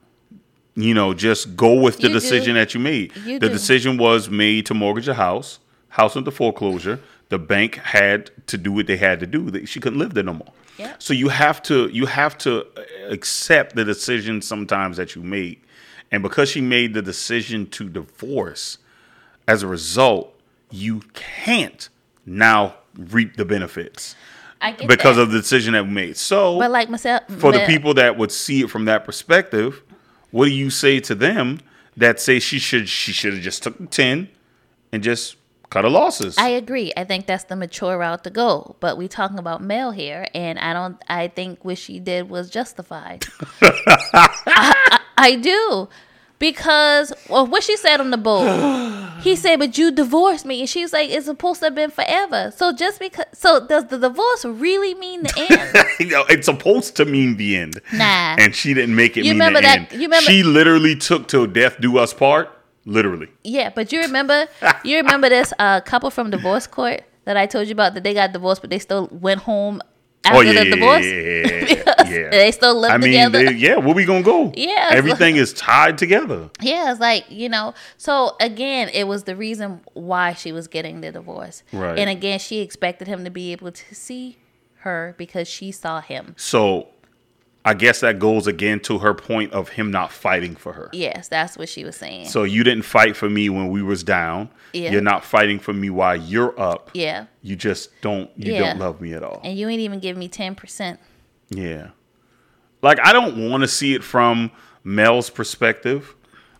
you know, just go with the You decision do. that you made. You the do. decision was made to mortgage a house, house into foreclosure. The bank had to do what they had to do. They- She couldn't live there no more. Yeah. So you have to you have to accept the decision sometimes that you made, and because she made the decision to divorce, as a result, you can't now reap the benefits I get because that. of the decision that we made. So But like myself, for the Mel- people that would see it from that perspective, what do you say to them that say she should she should have just took the ten and just cut her losses? I agree. I think that's the mature route to go. But we talking about Mel here, and I don't. I think what she did was justified. I, I, I do, because well, what she said on the boat, he said, "But you divorced me," and she's like, "It's supposed to have been forever." So just because, so does the divorce really mean the end? You know, it's supposed to mean the end. Nah. And she didn't make it You mean remember the that- end. you remember- she literally took till death do us part. Literally. Yeah, but you remember, you remember this uh, couple from divorce court that I told you about that they got divorced, but they still went home after oh yeah, the yeah, divorce. yeah, yeah, Because yeah. they still live I mean, together. they, yeah, where we gonna go? Yeah, it's everything is tied together. Yeah, it's like, you know, so again, it was the reason why she was getting the divorce. Right. And again, she expected him to be able to see her because she saw him. So, I guess that goes again to her point of him not fighting for her. Yes, that's what she was saying. So you didn't fight for me when we was down. Yeah. You're not fighting for me while you're up. Yeah. You just don't you Yeah. don't love me at all. And you ain't even give me ten percent. Yeah. Like I don't want to see it from Mel's perspective,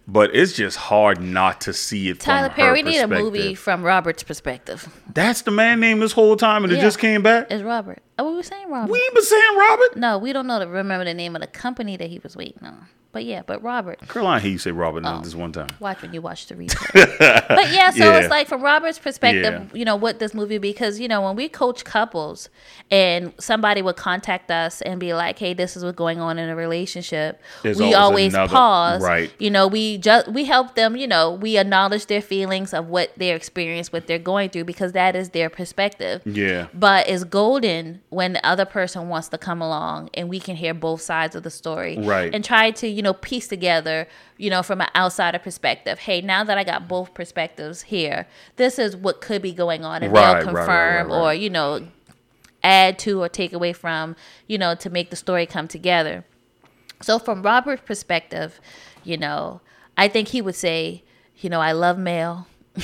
But it's just hard not to see it Tyler from Perry, her we need a perspective. movie from Robert's perspective. That's the man name this whole time, and it Yeah. just came back. It's Robert. Oh, we were saying Robert. We ain't been saying Robert. no, we don't know to remember the name of the company that he was waiting on. But yeah, but Robert. Caroline, he say Robert Oh. this one time. Watch when you watch the replay. But yeah, so Yeah. it's like from Robert's perspective, Yeah. you know, what this movie, because, you know, when we coach couples and somebody would contact us and be like, hey, this is what's going on in a relationship, There's we always always another- pause. right. You know, we just, we help them, you know, we acknowledge their feelings of what their experience, what they're going through, because that is their perspective. Yeah. But it's golden when the other person wants to come along and we can hear both sides of the story. Right. And try to, you know, piece together, you know, from an outsider perspective. Hey, now that I got both perspectives here, this is what could be going on. And Right, they'll right, right, confirm right, right. or, you know, add to or take away from, you know, to make the story come together. So from Robert's perspective, you know, I think he would say, you know, I love Mel.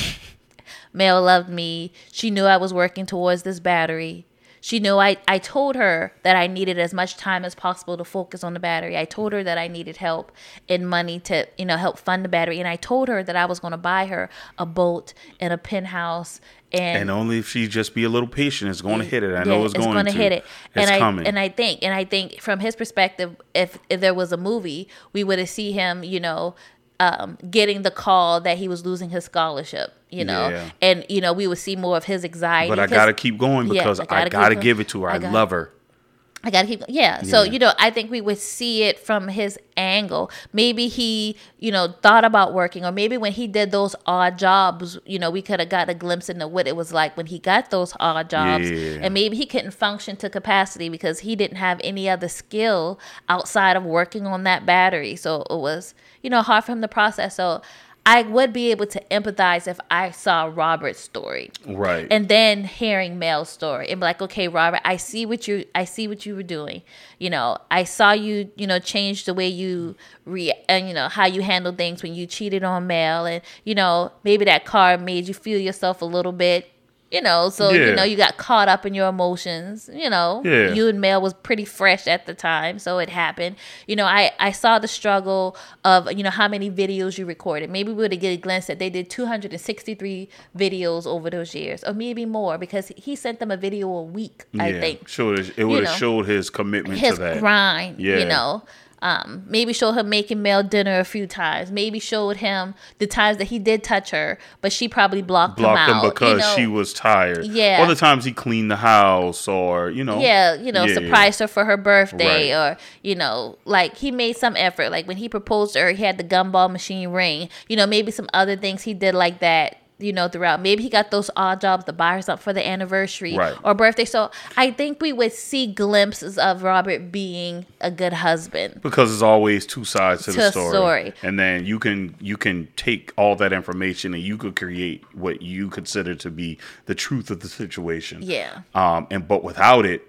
Mel loved me. She knew I was working towards this battery. She knew I, I told her that I needed as much time as possible to focus on the battery. I told her that I needed help and money to, you know, help fund the battery. And I told her that I was going to buy her a boat and a penthouse. And, And only if she just be a little patient, it's going to hit it. I know yeah, it's going gonna to hit it. It's and I coming. and I think and I think from his perspective, if if there was a movie, we would have seen him, you know, um, getting the call that he was losing his scholarship, you know, Yeah. and you know we would see more of his anxiety. but I 'cause- gotta keep going Yeah, because I I gotta gotta, keep give going. it to her. I I, gotta- love her. I gotta keep, yeah. So Yeah. you know, I think we would see it from his angle. Maybe he, you know, thought about working, or maybe when he did those odd jobs, you know, we could have got a glimpse into what it was like when he got those odd jobs, Yeah. and maybe he couldn't function to capacity because he didn't have any other skill outside of working on that battery. So it was, you know, hard for him to process. So I would be able to empathize if I saw Robert's story. Right. And then hearing Mel's story and be like, okay, Robert, I see what you I see what you were doing. You know, I saw you, you know, change the way you re and you know how you handle things when you cheated on Mel, and you know maybe that car made you feel yourself a little bit. You know, so Yeah. you know you got caught up in your emotions. You know, Yeah. you and Mel was pretty fresh at the time, so it happened. You know, I I saw the struggle of you know how many videos you recorded. Maybe we would have get a glimpse that they did two hundred sixty-three videos over those years, or maybe more, because he sent them a video a week. I Yeah. think Showed it, it would have know, showed his commitment his to that. grind. Yeah. You know. Um, maybe showed him making Mel dinner a few times. Maybe showed him the times that he did touch her, but she probably blocked, Blocked him him out. because you know? she was tired. Yeah. Other times he cleaned the house, or you know. Yeah, you know, Yeah, surprised her for her birthday, Right. or you know, like he made some effort. Like when he proposed to her, he had the gumball machine ring. You know, maybe some other things he did like that. You know, throughout. Maybe he got those odd jobs to buy her something for the anniversary Right. or birthday. So I think we would see glimpses of Robert being a good husband. Because there's always two sides to, To the a story. story. And then you can you can take all that information and you could create what you consider to be the truth of the situation. Yeah. Um and but without it,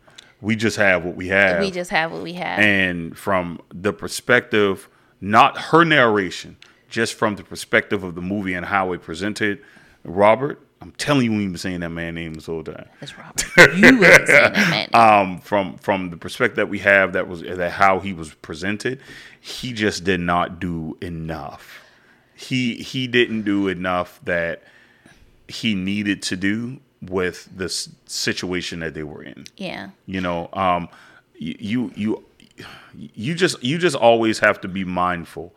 we just have what we have. We just have what we have. And from the perspective, not her narration, just from the perspective of the movie and how it presented Robert, I'm telling you, we been saying that man name this whole time. It's Robert. You would have seen that man. Um, from from the perspective that we have, that was that how he was presented, he just did not do enough. He he didn't do enough that he needed to do with the s- situation that they were in. Yeah. You know, um, y- you you you just you just always have to be mindful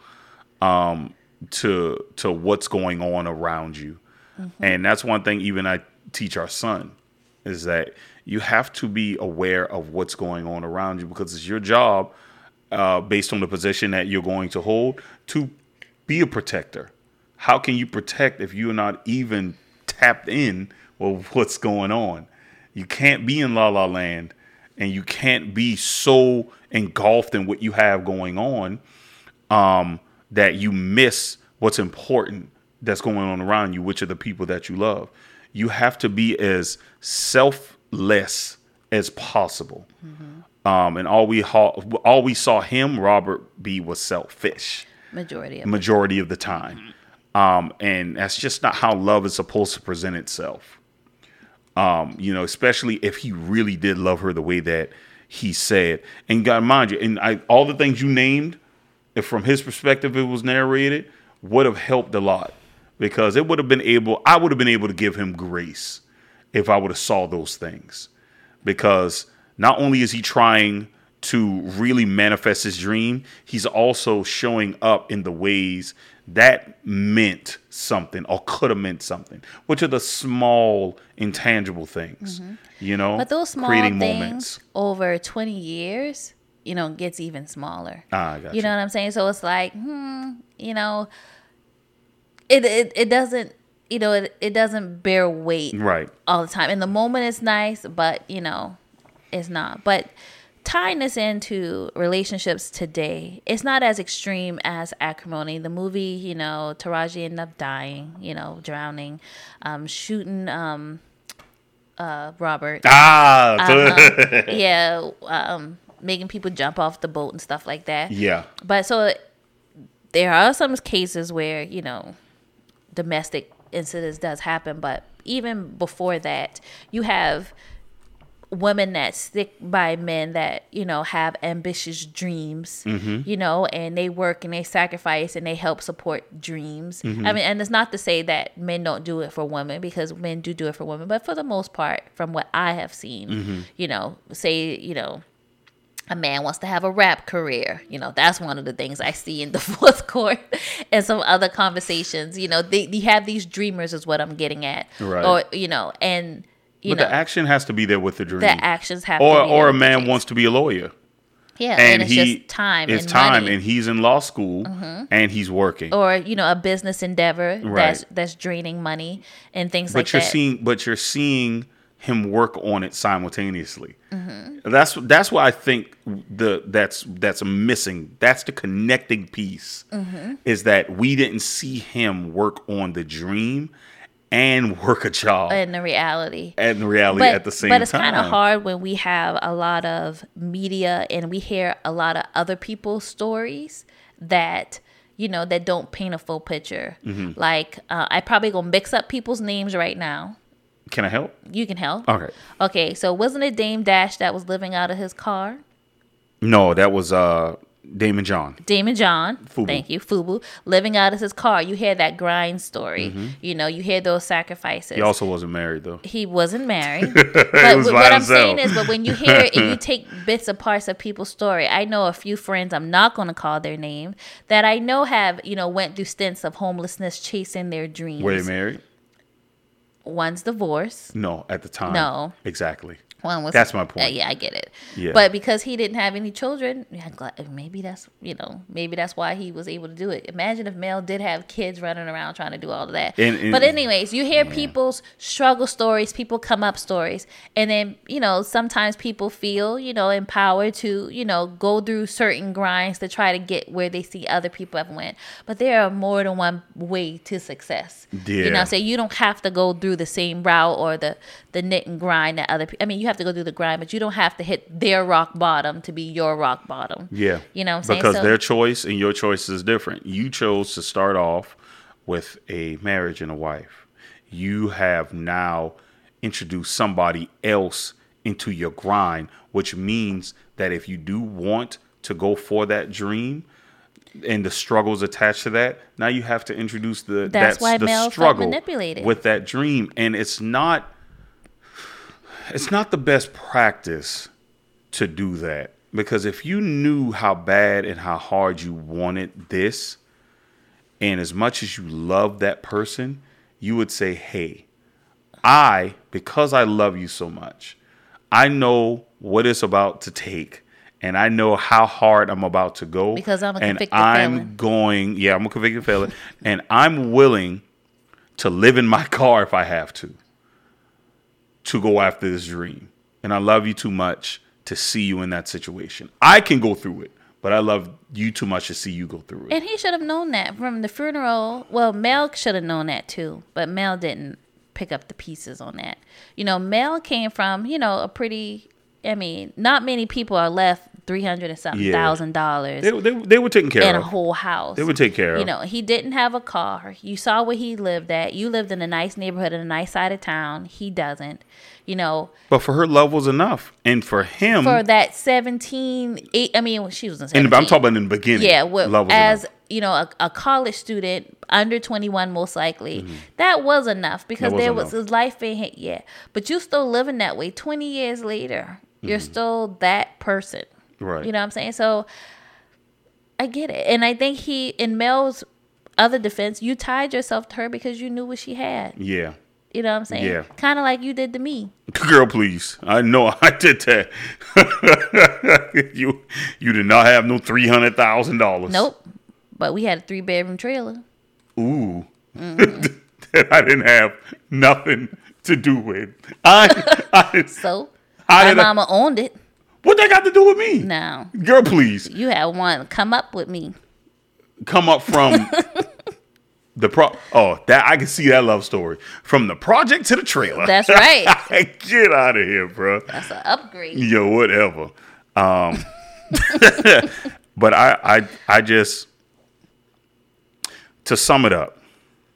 um, to to what's going on around you, and that's one thing. Even I teach our son is that you have to be aware of what's going on around you, because it's your job, uh, based on the position that you're going to hold, to be a protector. How can you protect if you're not even tapped in with what's going on? You can't be in La La Land, and you can't be so engulfed in what you have going on um, that you miss what's important that's going on around you, which are the people that you love. You have to be as selfless as possible. Mm-hmm. Um, and all we ha- all we saw him, Robert, be was selfish Majority of majority of the time. Um, and that's just not how love is supposed to present itself. Um, you know, especially if he really did love her the way that he said. And God, mind you, and I, all the things you named, if from his perspective it was narrated, would have helped a lot, because it would have been able, I would have been able to give him grace if I would have saw those things, because not only is he trying to really manifest his dream, he's also showing up in the ways that meant something or could have meant something, which are the small intangible things, mm-hmm. you know, but those small creating things moments over twenty years, you know, gets even smaller. Ah, I got you you. know what I'm saying? So it's like, hmm, you know, it it, it doesn't, you know, it, it doesn't bear weight right all the time. In the moment, it's nice, but, you know, it's not. But tying this into relationships today, it's not as extreme as Acrimony. The movie, you know, Taraji ended up dying, you know, drowning, um, shooting um, uh, Robert. Ah, uh-huh. yeah, um, making people jump off the boat and stuff like that. yeah. But so there are some cases where, you know, domestic incidents does happen, but even before that, you have women that stick by men that, you know, have ambitious dreams, mm-hmm. you know, and they work and they sacrifice and they help support dreams. Mm-hmm. I mean, and it's not to say that men don't do it for women, because men do do it for women, but for the most part, from what I have seen, mm-hmm. you know, say, you know, a man wants to have a rap career. You know, that's one of the things I see in the fourth court and some other conversations. You know, they, they have these dreamers is what I'm getting at. Right. Or, you know, and, you but know. the action has to be there with the dream. The actions have or, to be there. Or a with the man dreams. wants to be a lawyer. Yeah, And, and, it's he, just time it's and time, money. and he's in law school, mm-hmm. and he's working. Or, you know, a business endeavor Right. that's that's draining money and things but like you're that. seeing, but you're seeing him work on it simultaneously. Mm-hmm. That's that's what I think the that's that's missing. That's the connecting piece. Mm-hmm. Is that we didn't see him work on the dream and work a job And the reality. and the reality but, at the same time. But it's time. kind of hard when we have a lot of media and we hear a lot of other people's stories that, you know, that don't paint a full picture. Mm-hmm. Like, uh, I probably gonna mix up people's names right now. Can I help? You can help. Okay. Okay, so wasn't it Dame Dash that was living out of his car? No, that was uh, Damon John. Damon John, Fubu. Thank you, Fubu, living out of his car. You hear that grind story. Mm-hmm. You know, you hear those sacrifices. He also wasn't married, though. He wasn't married. But was what by I'm himself. saying is, but when you hear and you take bits of parts of people's story, I know a few friends, I'm not going to call their name, that I know have, you know, went through stints of homelessness, chasing their dreams. Were they married? One's divorced. No, at the time. No. Exactly. One was, That's my point. Uh, yeah, I get it. Yeah. But because he didn't have any children, yeah, I'm glad, maybe that's, you know, maybe that's why he was able to do it. Imagine if Mel did have kids running around trying to do all of that. And- and- but anyways, you hear yeah. people's struggle stories, people come up stories. And then, you know, sometimes people feel, you know, empowered to, you know, go through certain grinds to try to get where they see other people have went. But there are more than one way to success. Yeah. You know, so you don't have to go through the same route or the, the knit and grind that other people, I mean, you have to go through the grind, but you don't have to hit their rock bottom to be your rock bottom. Yeah. You know what I'm saying? Because So- their choice and your choice is different. You chose to start off with a marriage and a wife. You have now introduced somebody else into your grind, which means that if you do want to go for that dream and the struggles attached to that, now you have to introduce the That's why the Mel felt struggle manipulated. with that dream. And it's not it's not the best practice to do that, because if you knew how bad and how hard you wanted this, and as much as you love that person, you would say, hey, I, because I love you so much, I know what it's about to take, and I know how hard I'm about to go. Because I'm a and convicted I'm felon. going, yeah, I'm a convicted felon, and I'm willing to live in my car if I have to, to go after this dream. And I love you too much to see you in that situation. I can go through it, but I love you too much to see you go through it. And he should have known that from the funeral. Well, Mel should have known that too, but Mel didn't pick up the pieces on that. You know, Mel came from, you know, a pretty, I mean, not many people are left three hundred and something Yeah. thousand dollars. They, they, they were taken care And of. a whole house. They would take care of. You know, he didn't have a car. You saw where he lived at. You lived in a nice neighborhood in a nice side of town. He doesn't. You know, But for her, love was enough. And for him, for that seventeen, eight, I mean, she was in seventeen. and I'm talking about in the beginning. Yeah, well, love was as enough. you know, a, a college student under twenty-one, most likely, that was enough because That was there was enough. his life ain't hit yet. But you still living that way. Twenty years later, you're still that person. Right. You know what I'm saying? So I get it, and I think he, in Mel's other defense, you tied yourself to her because you knew what she had. Yeah. You know what I'm saying? Yeah. Kind of like you did to me. Girl, please. I know I did that. you you did not have no three hundred thousand dollars. Nope. But we had a three bedroom trailer. Ooh. That I didn't have nothing to do with. I, I So How my did I- mama owned it. what that got to do with me? Now Girl, please. you had one come up with me. Come up from the pro. Oh, that I can see that love story from the project to the trailer. That's right. Get out of here, bro. That's an upgrade. Yo, whatever. Um, but I, I, I just to sum it up,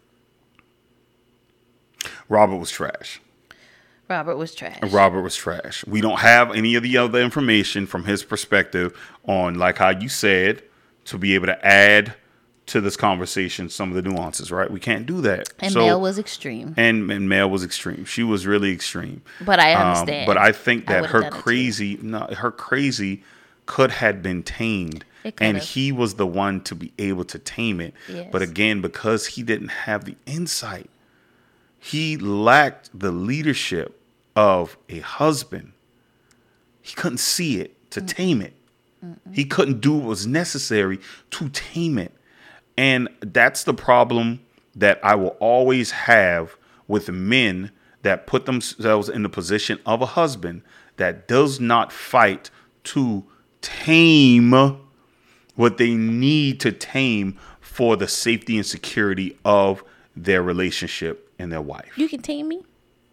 Robert was trash. Robert was trash. Robert was trash. We don't have any of the other information from his perspective on, like how you said, to be able to add to this conversation some of the nuances, right? We can't do that. And So- Mel was extreme. and and Mel was extreme. She was really extreme. But I Um, understand. but I think I that would've her done it too. crazy, no, her crazy could have been tamed, It and could've. he was the one to be able to tame it. Yes. But again, because he didn't have the insight, he lacked the leadership of a husband. He couldn't see it to tame it. He couldn't do what was necessary to tame it. And that's the problem that I will always have with men that put themselves in the position of a husband that does not fight to tame what they need to tame for the safety and security of their relationship and their wife. You can tame me?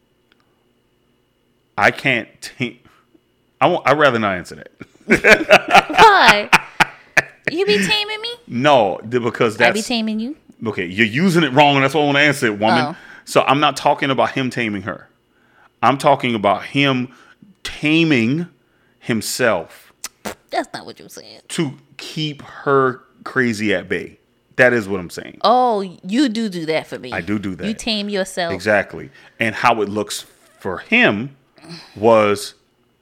I can't tame. I won't, I'd rather not answer that. Why? You be taming me? No, th- because that's I be taming you? okay. You're using it wrong, and that's why I want to answer it, woman. Oh. So I'm not talking about him taming her. I'm talking about him taming himself That's not what you said. to keep her crazy at bay. That is what I'm saying. Oh, you do do that for me. I do do that. You tame yourself. Exactly. And how it looks for him was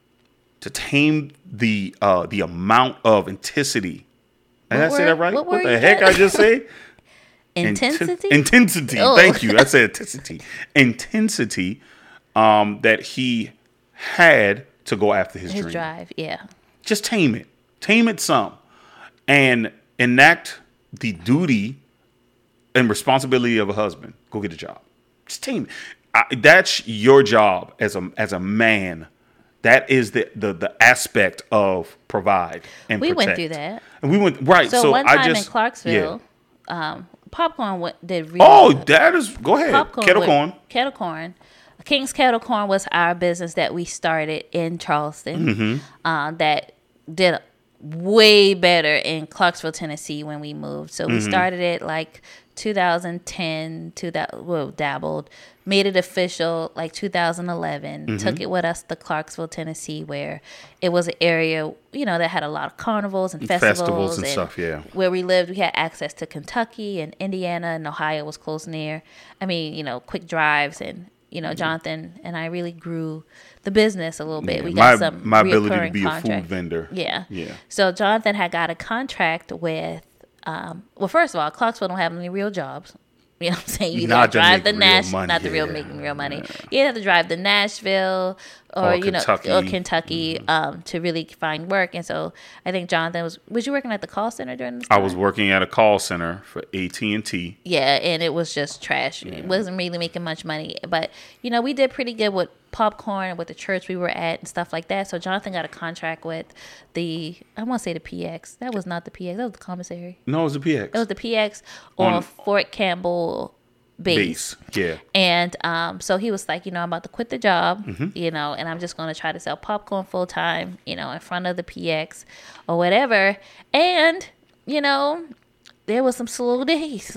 to tame the uh, the amount of intensity. Did I What say word- that right? what What, word the you heck got? I just say? Intensity? Inten- intensity. Oh. Thank you. I said intensity. Intensity um, that he had to go after his, His dream. drive, yeah. Just tame it. Tame it some. And enact the duty and responsibility of a husband. Go get a job. Just tame it. I, that's your job as a as a man. That is the, the, the aspect of provide and We went protect. through that. And we went right. So, So, one I time just in Clarksville, yeah. um, Popcorn went, did really Oh, good. that is. Go ahead. Popcorn Kettle went- corn. Kettle Corn. King's Kettle Corn was our business that we started in Charleston. Mm-hmm. Uh, that did way better in Clarksville, Tennessee when we moved. So we Mm-hmm. started it like two thousand ten, two thousand, well, dabbled, made it official like two thousand eleven, Mm-hmm. took it with us to Clarksville, Tennessee, where it was an area, you know, that had a lot of carnivals and festivals. Festivals and stuff, yeah. Where we lived, we had access to Kentucky and Indiana, and Ohio was close near. I mean, you know, quick drives, and, you know, Jonathan and I really grew the business a little bit. We got my some my ability to reoccurring be a contract. food vendor. Yeah. Yeah. So Jonathan had got a contract with, um, well, first of all, Clarksville don't have any real jobs. You know what I'm saying? You Not got to to drive make the real Nash, money, not the real yeah. making real money. You have to drive to Nashville or, Or you know, Kentucky. or Kentucky um, to really find work. And so I think Jonathan was, was you working at the call center during this I time? was working at a call center for A T and T. Yeah, and it was just trash. It wasn't really making much money. But, you know, we did pretty good with Popcorn and with the church we were at and stuff like that. So Jonathan got a contract with the, I want to say the P X. That was not the P X. That was the commissary. No, it was a P X. It was the P X on, On- Fort Campbell base. Base. Yeah. And um, so he was like, you know, I'm about to quit the job, Mm-hmm. you know, and I'm just going to try to sell popcorn full time, you know, in front of the P X or whatever. And, you know, there was some slow days.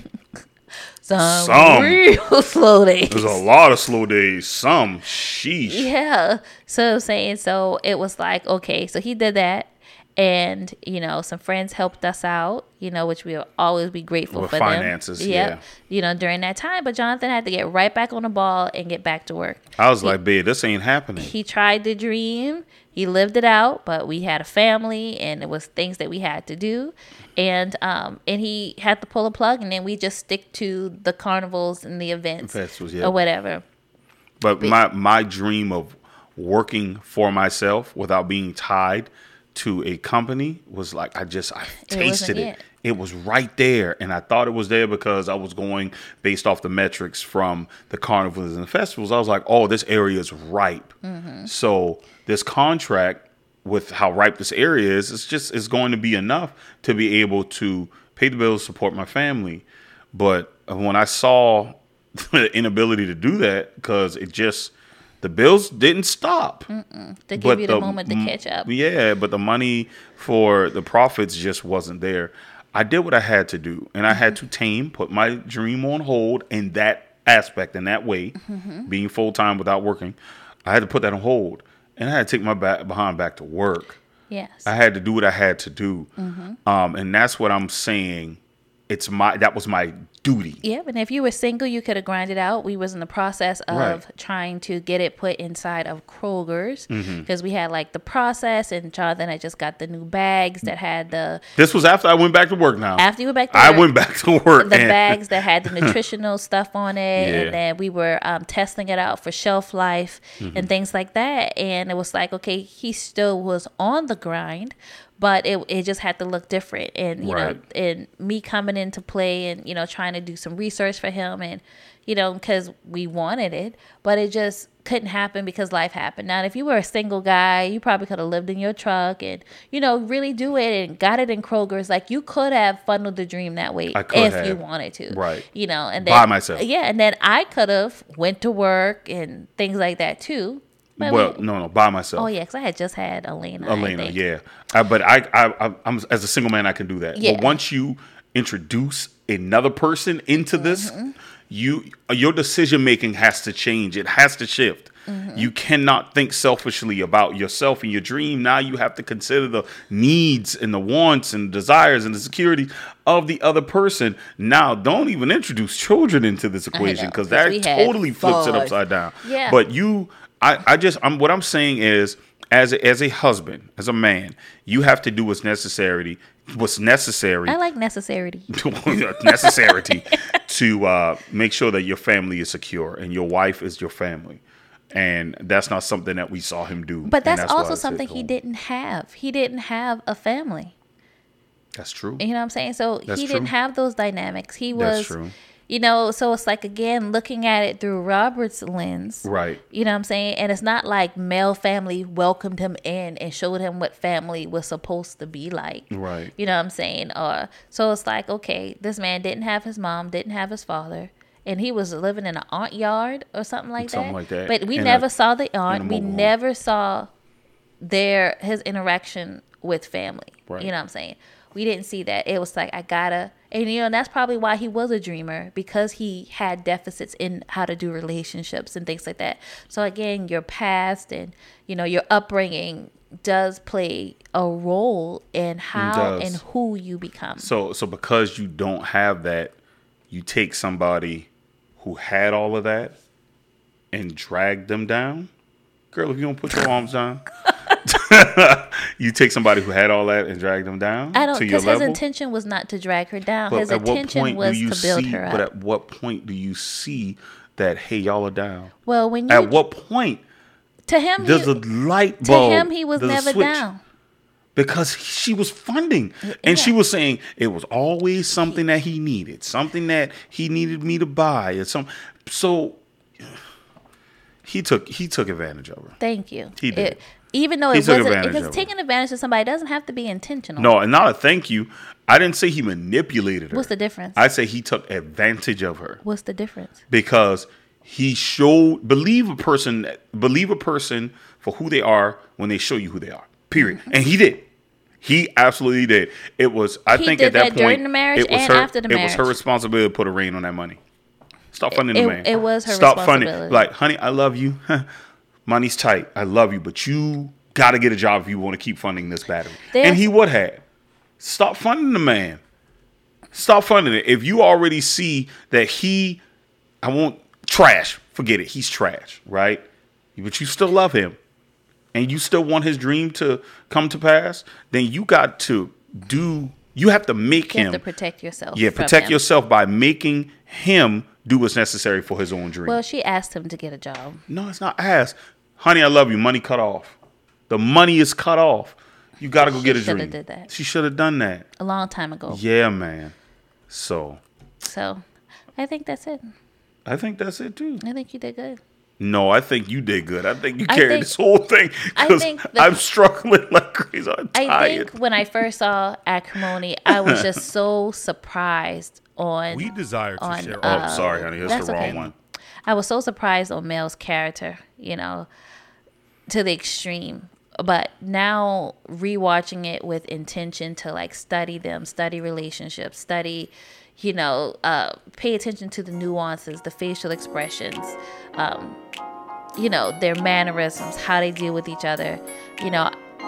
some, Some. real slow days. There's a lot of slow days. Some. Sheesh. Yeah. So I'm saying, so it was like, okay, so he did that. And, you know, some friends helped us out, you know, which we'll always be grateful With for finances, them. yeah. Yep. You know, during that time. But Jonathan had to get right back on the ball and get back to work. I was like, babe, this ain't happening. He tried the dream. He lived it out, but we had a family and it was things that we had to do. And um and he had to pull a plug, and then we just stick to the carnivals and the events Festivals, yeah. or whatever. But my, my dream of working for myself without being tied to a company was like, I just, I tasted it. it. It was right there. And I thought it was there because I was going based off the metrics from the carnivals and the festivals. I was like, oh, this area is ripe. Mm-hmm. So this contract with how ripe this area is, it's just, it's going to be enough to be able to pay the bills, support my family. But when I saw the inability to do that, because it just, the bills didn't stop. To give But you the, moment to m- catch up. Yeah, but the money for the profits just wasn't there. I did what I had to do, and I had to tame, put my dream on hold in that aspect, in that way, Mm-hmm. being full time without working. I had to put that on hold, and I had to take my back behind back to work. Yes. I had to do what I had to do, Mm-hmm. um, and that's what I'm saying. It's my that was my duty. Yeah, and if you were single, you could have grinded out. We was in the process of Right. trying to get it put inside of Kroger's Mm-hmm. because we had like the process, and Jonathan had just got the new bags that had the This was after I went back to work. Now after you went back to I work, went back to work. the and- bags that had the nutritional stuff on it, Yeah. and then we were um, testing it out for shelf life Mm-hmm. and things like that. And it was like, okay, he still was on the grind, but it it just had to look different. And you know, Right. and me coming into play, and you know, trying to do some research for him, and you know, because we wanted it, but it just couldn't happen because life happened. Now, if you were a single guy, you probably could have lived in your truck and, you know, really do it and got it in Kroger's. Like, you could have funneled the dream that way I could if have. you wanted to. Right. You know, and then By myself. Yeah, and then I could have went to work and things like that too. But Well, we- no, no, by myself. Oh yeah, because I had just had Elena. I Elena, think. yeah. I, but I, I, I, I'm as a single man, I can do that. Yeah. But once you introduce another person into this, Mm-hmm. you your decision making has to change. It has to shift. Mm-hmm. You cannot think selfishly about yourself and your dream. Now you have to consider the needs and the wants and desires and the security of the other person. Now, don't even introduce children into this equation know, because 'cause that we had totally flips it five. upside down. Yeah. But you, I, I just, I'm what I'm saying is, as a, as a husband, as a man, you have to do what's necessary, what's necessary, I like necessity. necessity to uh, make sure that your family is secure and your wife is your family. And that's not something that we saw him do. But and that's, why I also said something to he him, didn't have. He didn't have a family. That's true. You know what I'm saying? So That's he true. didn't have those dynamics. He That's was, true. you know, so it's like, again, looking at it through Robert's lens. Right. You know what I'm saying? And it's not like male family welcomed him in and showed him what family was supposed to be like. Right. You know what I'm saying? Or so it's like, okay, this man didn't have his mom, didn't have his father, and he was living in an aunt yard or something like Something that. like that. But we In never a- saw the in a aunt. We mobile home. never saw their his interaction with family. Right. You know what I'm saying? We didn't see that. It was like, I gotta, and you know, and that's probably why he was a dreamer, because he had deficits in how to do relationships and things like that. So again, your past and, you know, your upbringing does play a role in how does. and who you become. So, so because you don't have that, you take somebody who had all of that and drag them down. Girl, if you don't put your arms down, you take somebody who had all that and drag them down I don't, to your because his level. intention was not to drag her down. But his at what intention point was do you to build see? her But up. at what point do you see that? Hey, y'all are down. Well, when you At what point to him, does he, a light to bulb? him he was does a never switch? down. Because she was funding, and she Yeah. was saying it was always something that he needed, something that he needed me to buy, or some. So he took he took advantage of her. Thank you. He did. It, even though He it took wasn't, advantage because of taking advantage of somebody doesn't have to be intentional. No, and not a thank you. I didn't say he manipulated her. What's the difference? I say he took advantage of her. What's the difference? Because he showed believe a person believe a person for who they are when they show you who they are. Period. Mm-hmm. And he did. He absolutely did. It was. I He think did at that, that point, during the marriage it was and her. after the It was her marriage. responsibility to put a rein on that money. Stop funding It- the man. it was her Stop responsibility. funding. Like, honey, I love you. Money's tight. I love you, but you got to get a job if you want to keep funding this battery. There's- And he would have. Stop funding the man. Stop funding it. If you already see that he, I won't trash. Forget it. He's trash, right? But you still love him, and you still want his dream to come to pass. Then you got to do. You have to make You him. have to protect yourself. Yeah, from protect him. yourself by making him do what's necessary for his own dream. Well, she asked him to get a job. No, it's not ask. Honey, I love you. Money cut off. The money is cut off. You got to go She get a shoulda dream. did that. She should have done that. A long time ago. Yeah, man. So So, I think that's it. I think that's it too. I think you did good. No, I think you did good. I think you I carried think- this whole thing I because think the- I'm struggling like crazy. I'm I tired. think when I first saw Acrimony, I was just so surprised on. We desire to on, share. uh, oh, sorry, honey. That's, that's the wrong okay. one. I was so surprised on Mel's character, you know, to the extreme. But now rewatching it with intention to like study them, study relationships, study, you know, uh, pay attention to the nuances, the facial expressions, um, you know, their mannerisms, how they deal with each other. You know,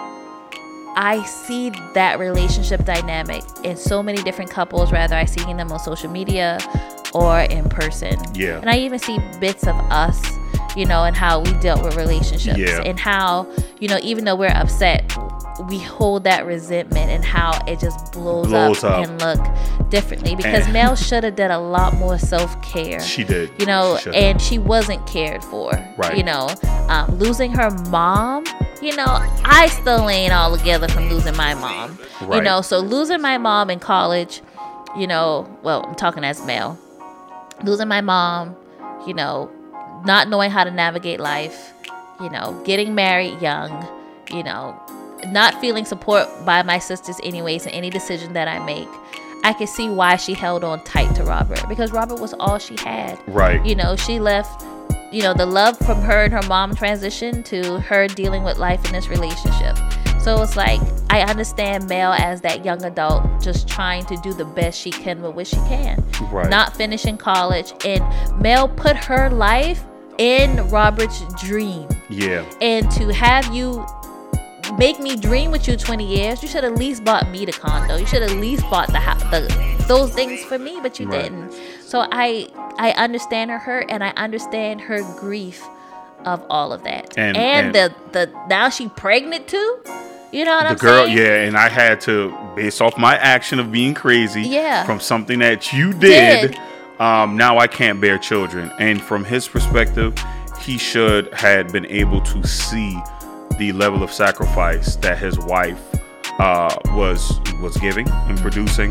I see that relationship dynamic in so many different couples, whether I see them on social media or in person. Yeah. And I even see bits of us, you know, and how we dealt with relationships Yeah. and how, you know, even though we're upset, we hold that resentment and how it just blows, Blows up, up. and look differently because And- Mel should have done a lot more self-care. She did. You know, She shoulda. and she wasn't cared for. Right. You know, um, losing her mom, you know, I still ain't all together from losing my mom. You Right. know, so losing my mom in college, you know, well, I'm talking as Mel. Losing my mom, you know, not knowing how to navigate life, you know, getting married young, you know, not feeling support by my sisters anyways in any decision that I make. I can see why she held on tight to Robert because Robert was all she had. Right. You know, she left, you know, the love from her and her mom transition to her dealing with life in this relationship. So it's like, I understand Mel as that young adult just trying to do the best she can with what she can. Right. Not finishing college. And Mel put her life in Robert's dream. Yeah. And to have you make me dream with you twenty years, you should at least bought me the condo. You should at least bought the, house, the those things for me, but you Right. didn't. So I I understand her hurt and I understand her grief of all of that. And- And, and- the the now she pregnant too. You know what The I'm girl, saying? yeah, and I had to, based off my action of being crazy, Yeah. from something that you did, Did. um, now I can't bear children. And from his perspective, he should had been able to see the level of sacrifice that his wife uh, was was giving and producing,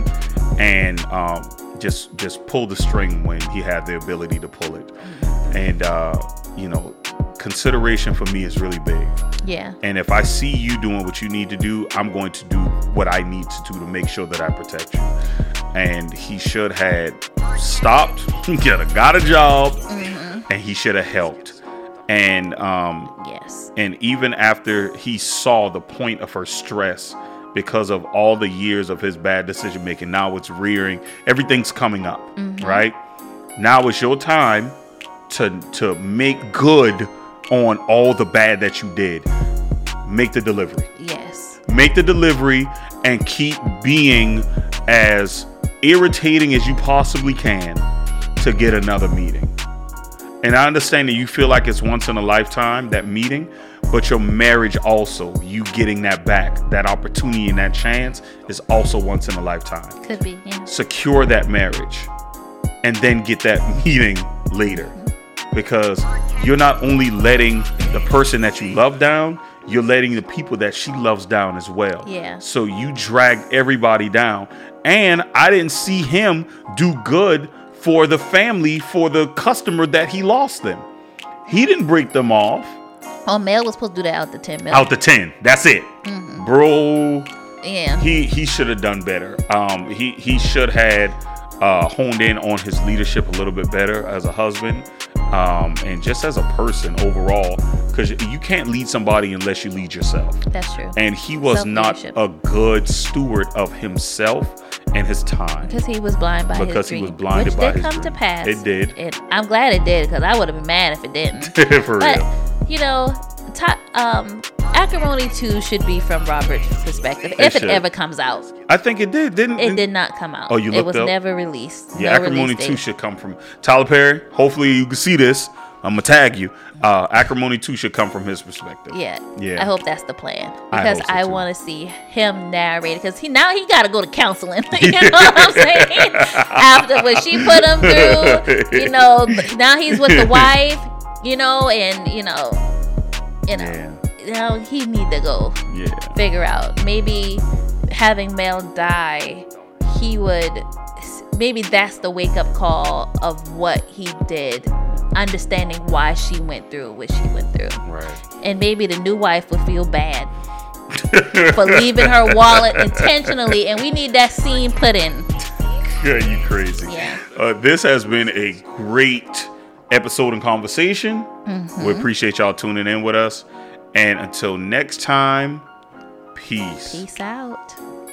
and um, just just pull the string when he had the ability to pull it. And uh, you know, consideration for me is really big. Yeah. And if I see you doing what you need to do, I'm going to do what I need to do to make sure that I protect you. And he should have stopped, get a, got a job, Mm-hmm. and he should have helped. And um, Yes. and even after he saw the point of her stress because of all the years of his bad decision making, now it's rearing, everything's coming up, Mm-hmm. right? Now it's your time to to make good on all the bad that you did. Make the delivery. Yes. Make the delivery and keep being as irritating as you possibly can to get another meeting. And I understand that you feel like it's once in a lifetime, that meeting, but your marriage also, you getting that back, that opportunity and that chance is also once in a lifetime. Could be. Yeah. Secure that marriage and then get that meeting later. Because you're not only letting the person that you love down, you're letting the people that she loves down as well. Yeah. So you dragged everybody down. And I didn't see him do good for the family, for the customer that he lost them. He didn't break them off. Oh, Mel was supposed to do that out the ten million. Out the ten. That's it. Mm-hmm. Bro. Yeah. He he should have done better. Um, he, he should had uh, honed in on his leadership a little bit better as a husband. Um, and just as a person overall, because you can't lead somebody unless you lead yourself. That's true. And he was not a good steward of himself and his time. Because he was blind by because his dream. Because he was blinded which by did his come dream. to pass. It did. And I'm glad it did, because I would have been mad if it didn't. For but, real. you know, t- um, Acrimony two should be from Robert's perspective, It if should. it ever comes out. I think it did, didn't it? It did not come out. Oh, you looked It was up? never released. Yeah, no Acrimony release two date. should come from Tyler Perry. Hopefully you can see this. I'm going to tag you. Uh, Acrimony two should come from his perspective. Yeah. Yeah. I hope that's the plan. I Because hope so I, too. want to see him narrate. Because he now he got to go to counseling. You know what I'm saying? After what she put him through, you know, now he's with the wife, you know, and, you know, you know, Yeah. you know, he need to go Yeah. figure out. Maybe having Mel die, he would, maybe that's the wake up call of what he did. Understanding why she went through what she went through. Right. And maybe the new wife would feel bad for leaving her wallet intentionally, and we need that scene put in. Yeah, you crazy. Yeah. Uh, this has been a great episode and conversation. Mm-hmm. We appreciate y'all tuning in with us. And until next time, peace. Peace out.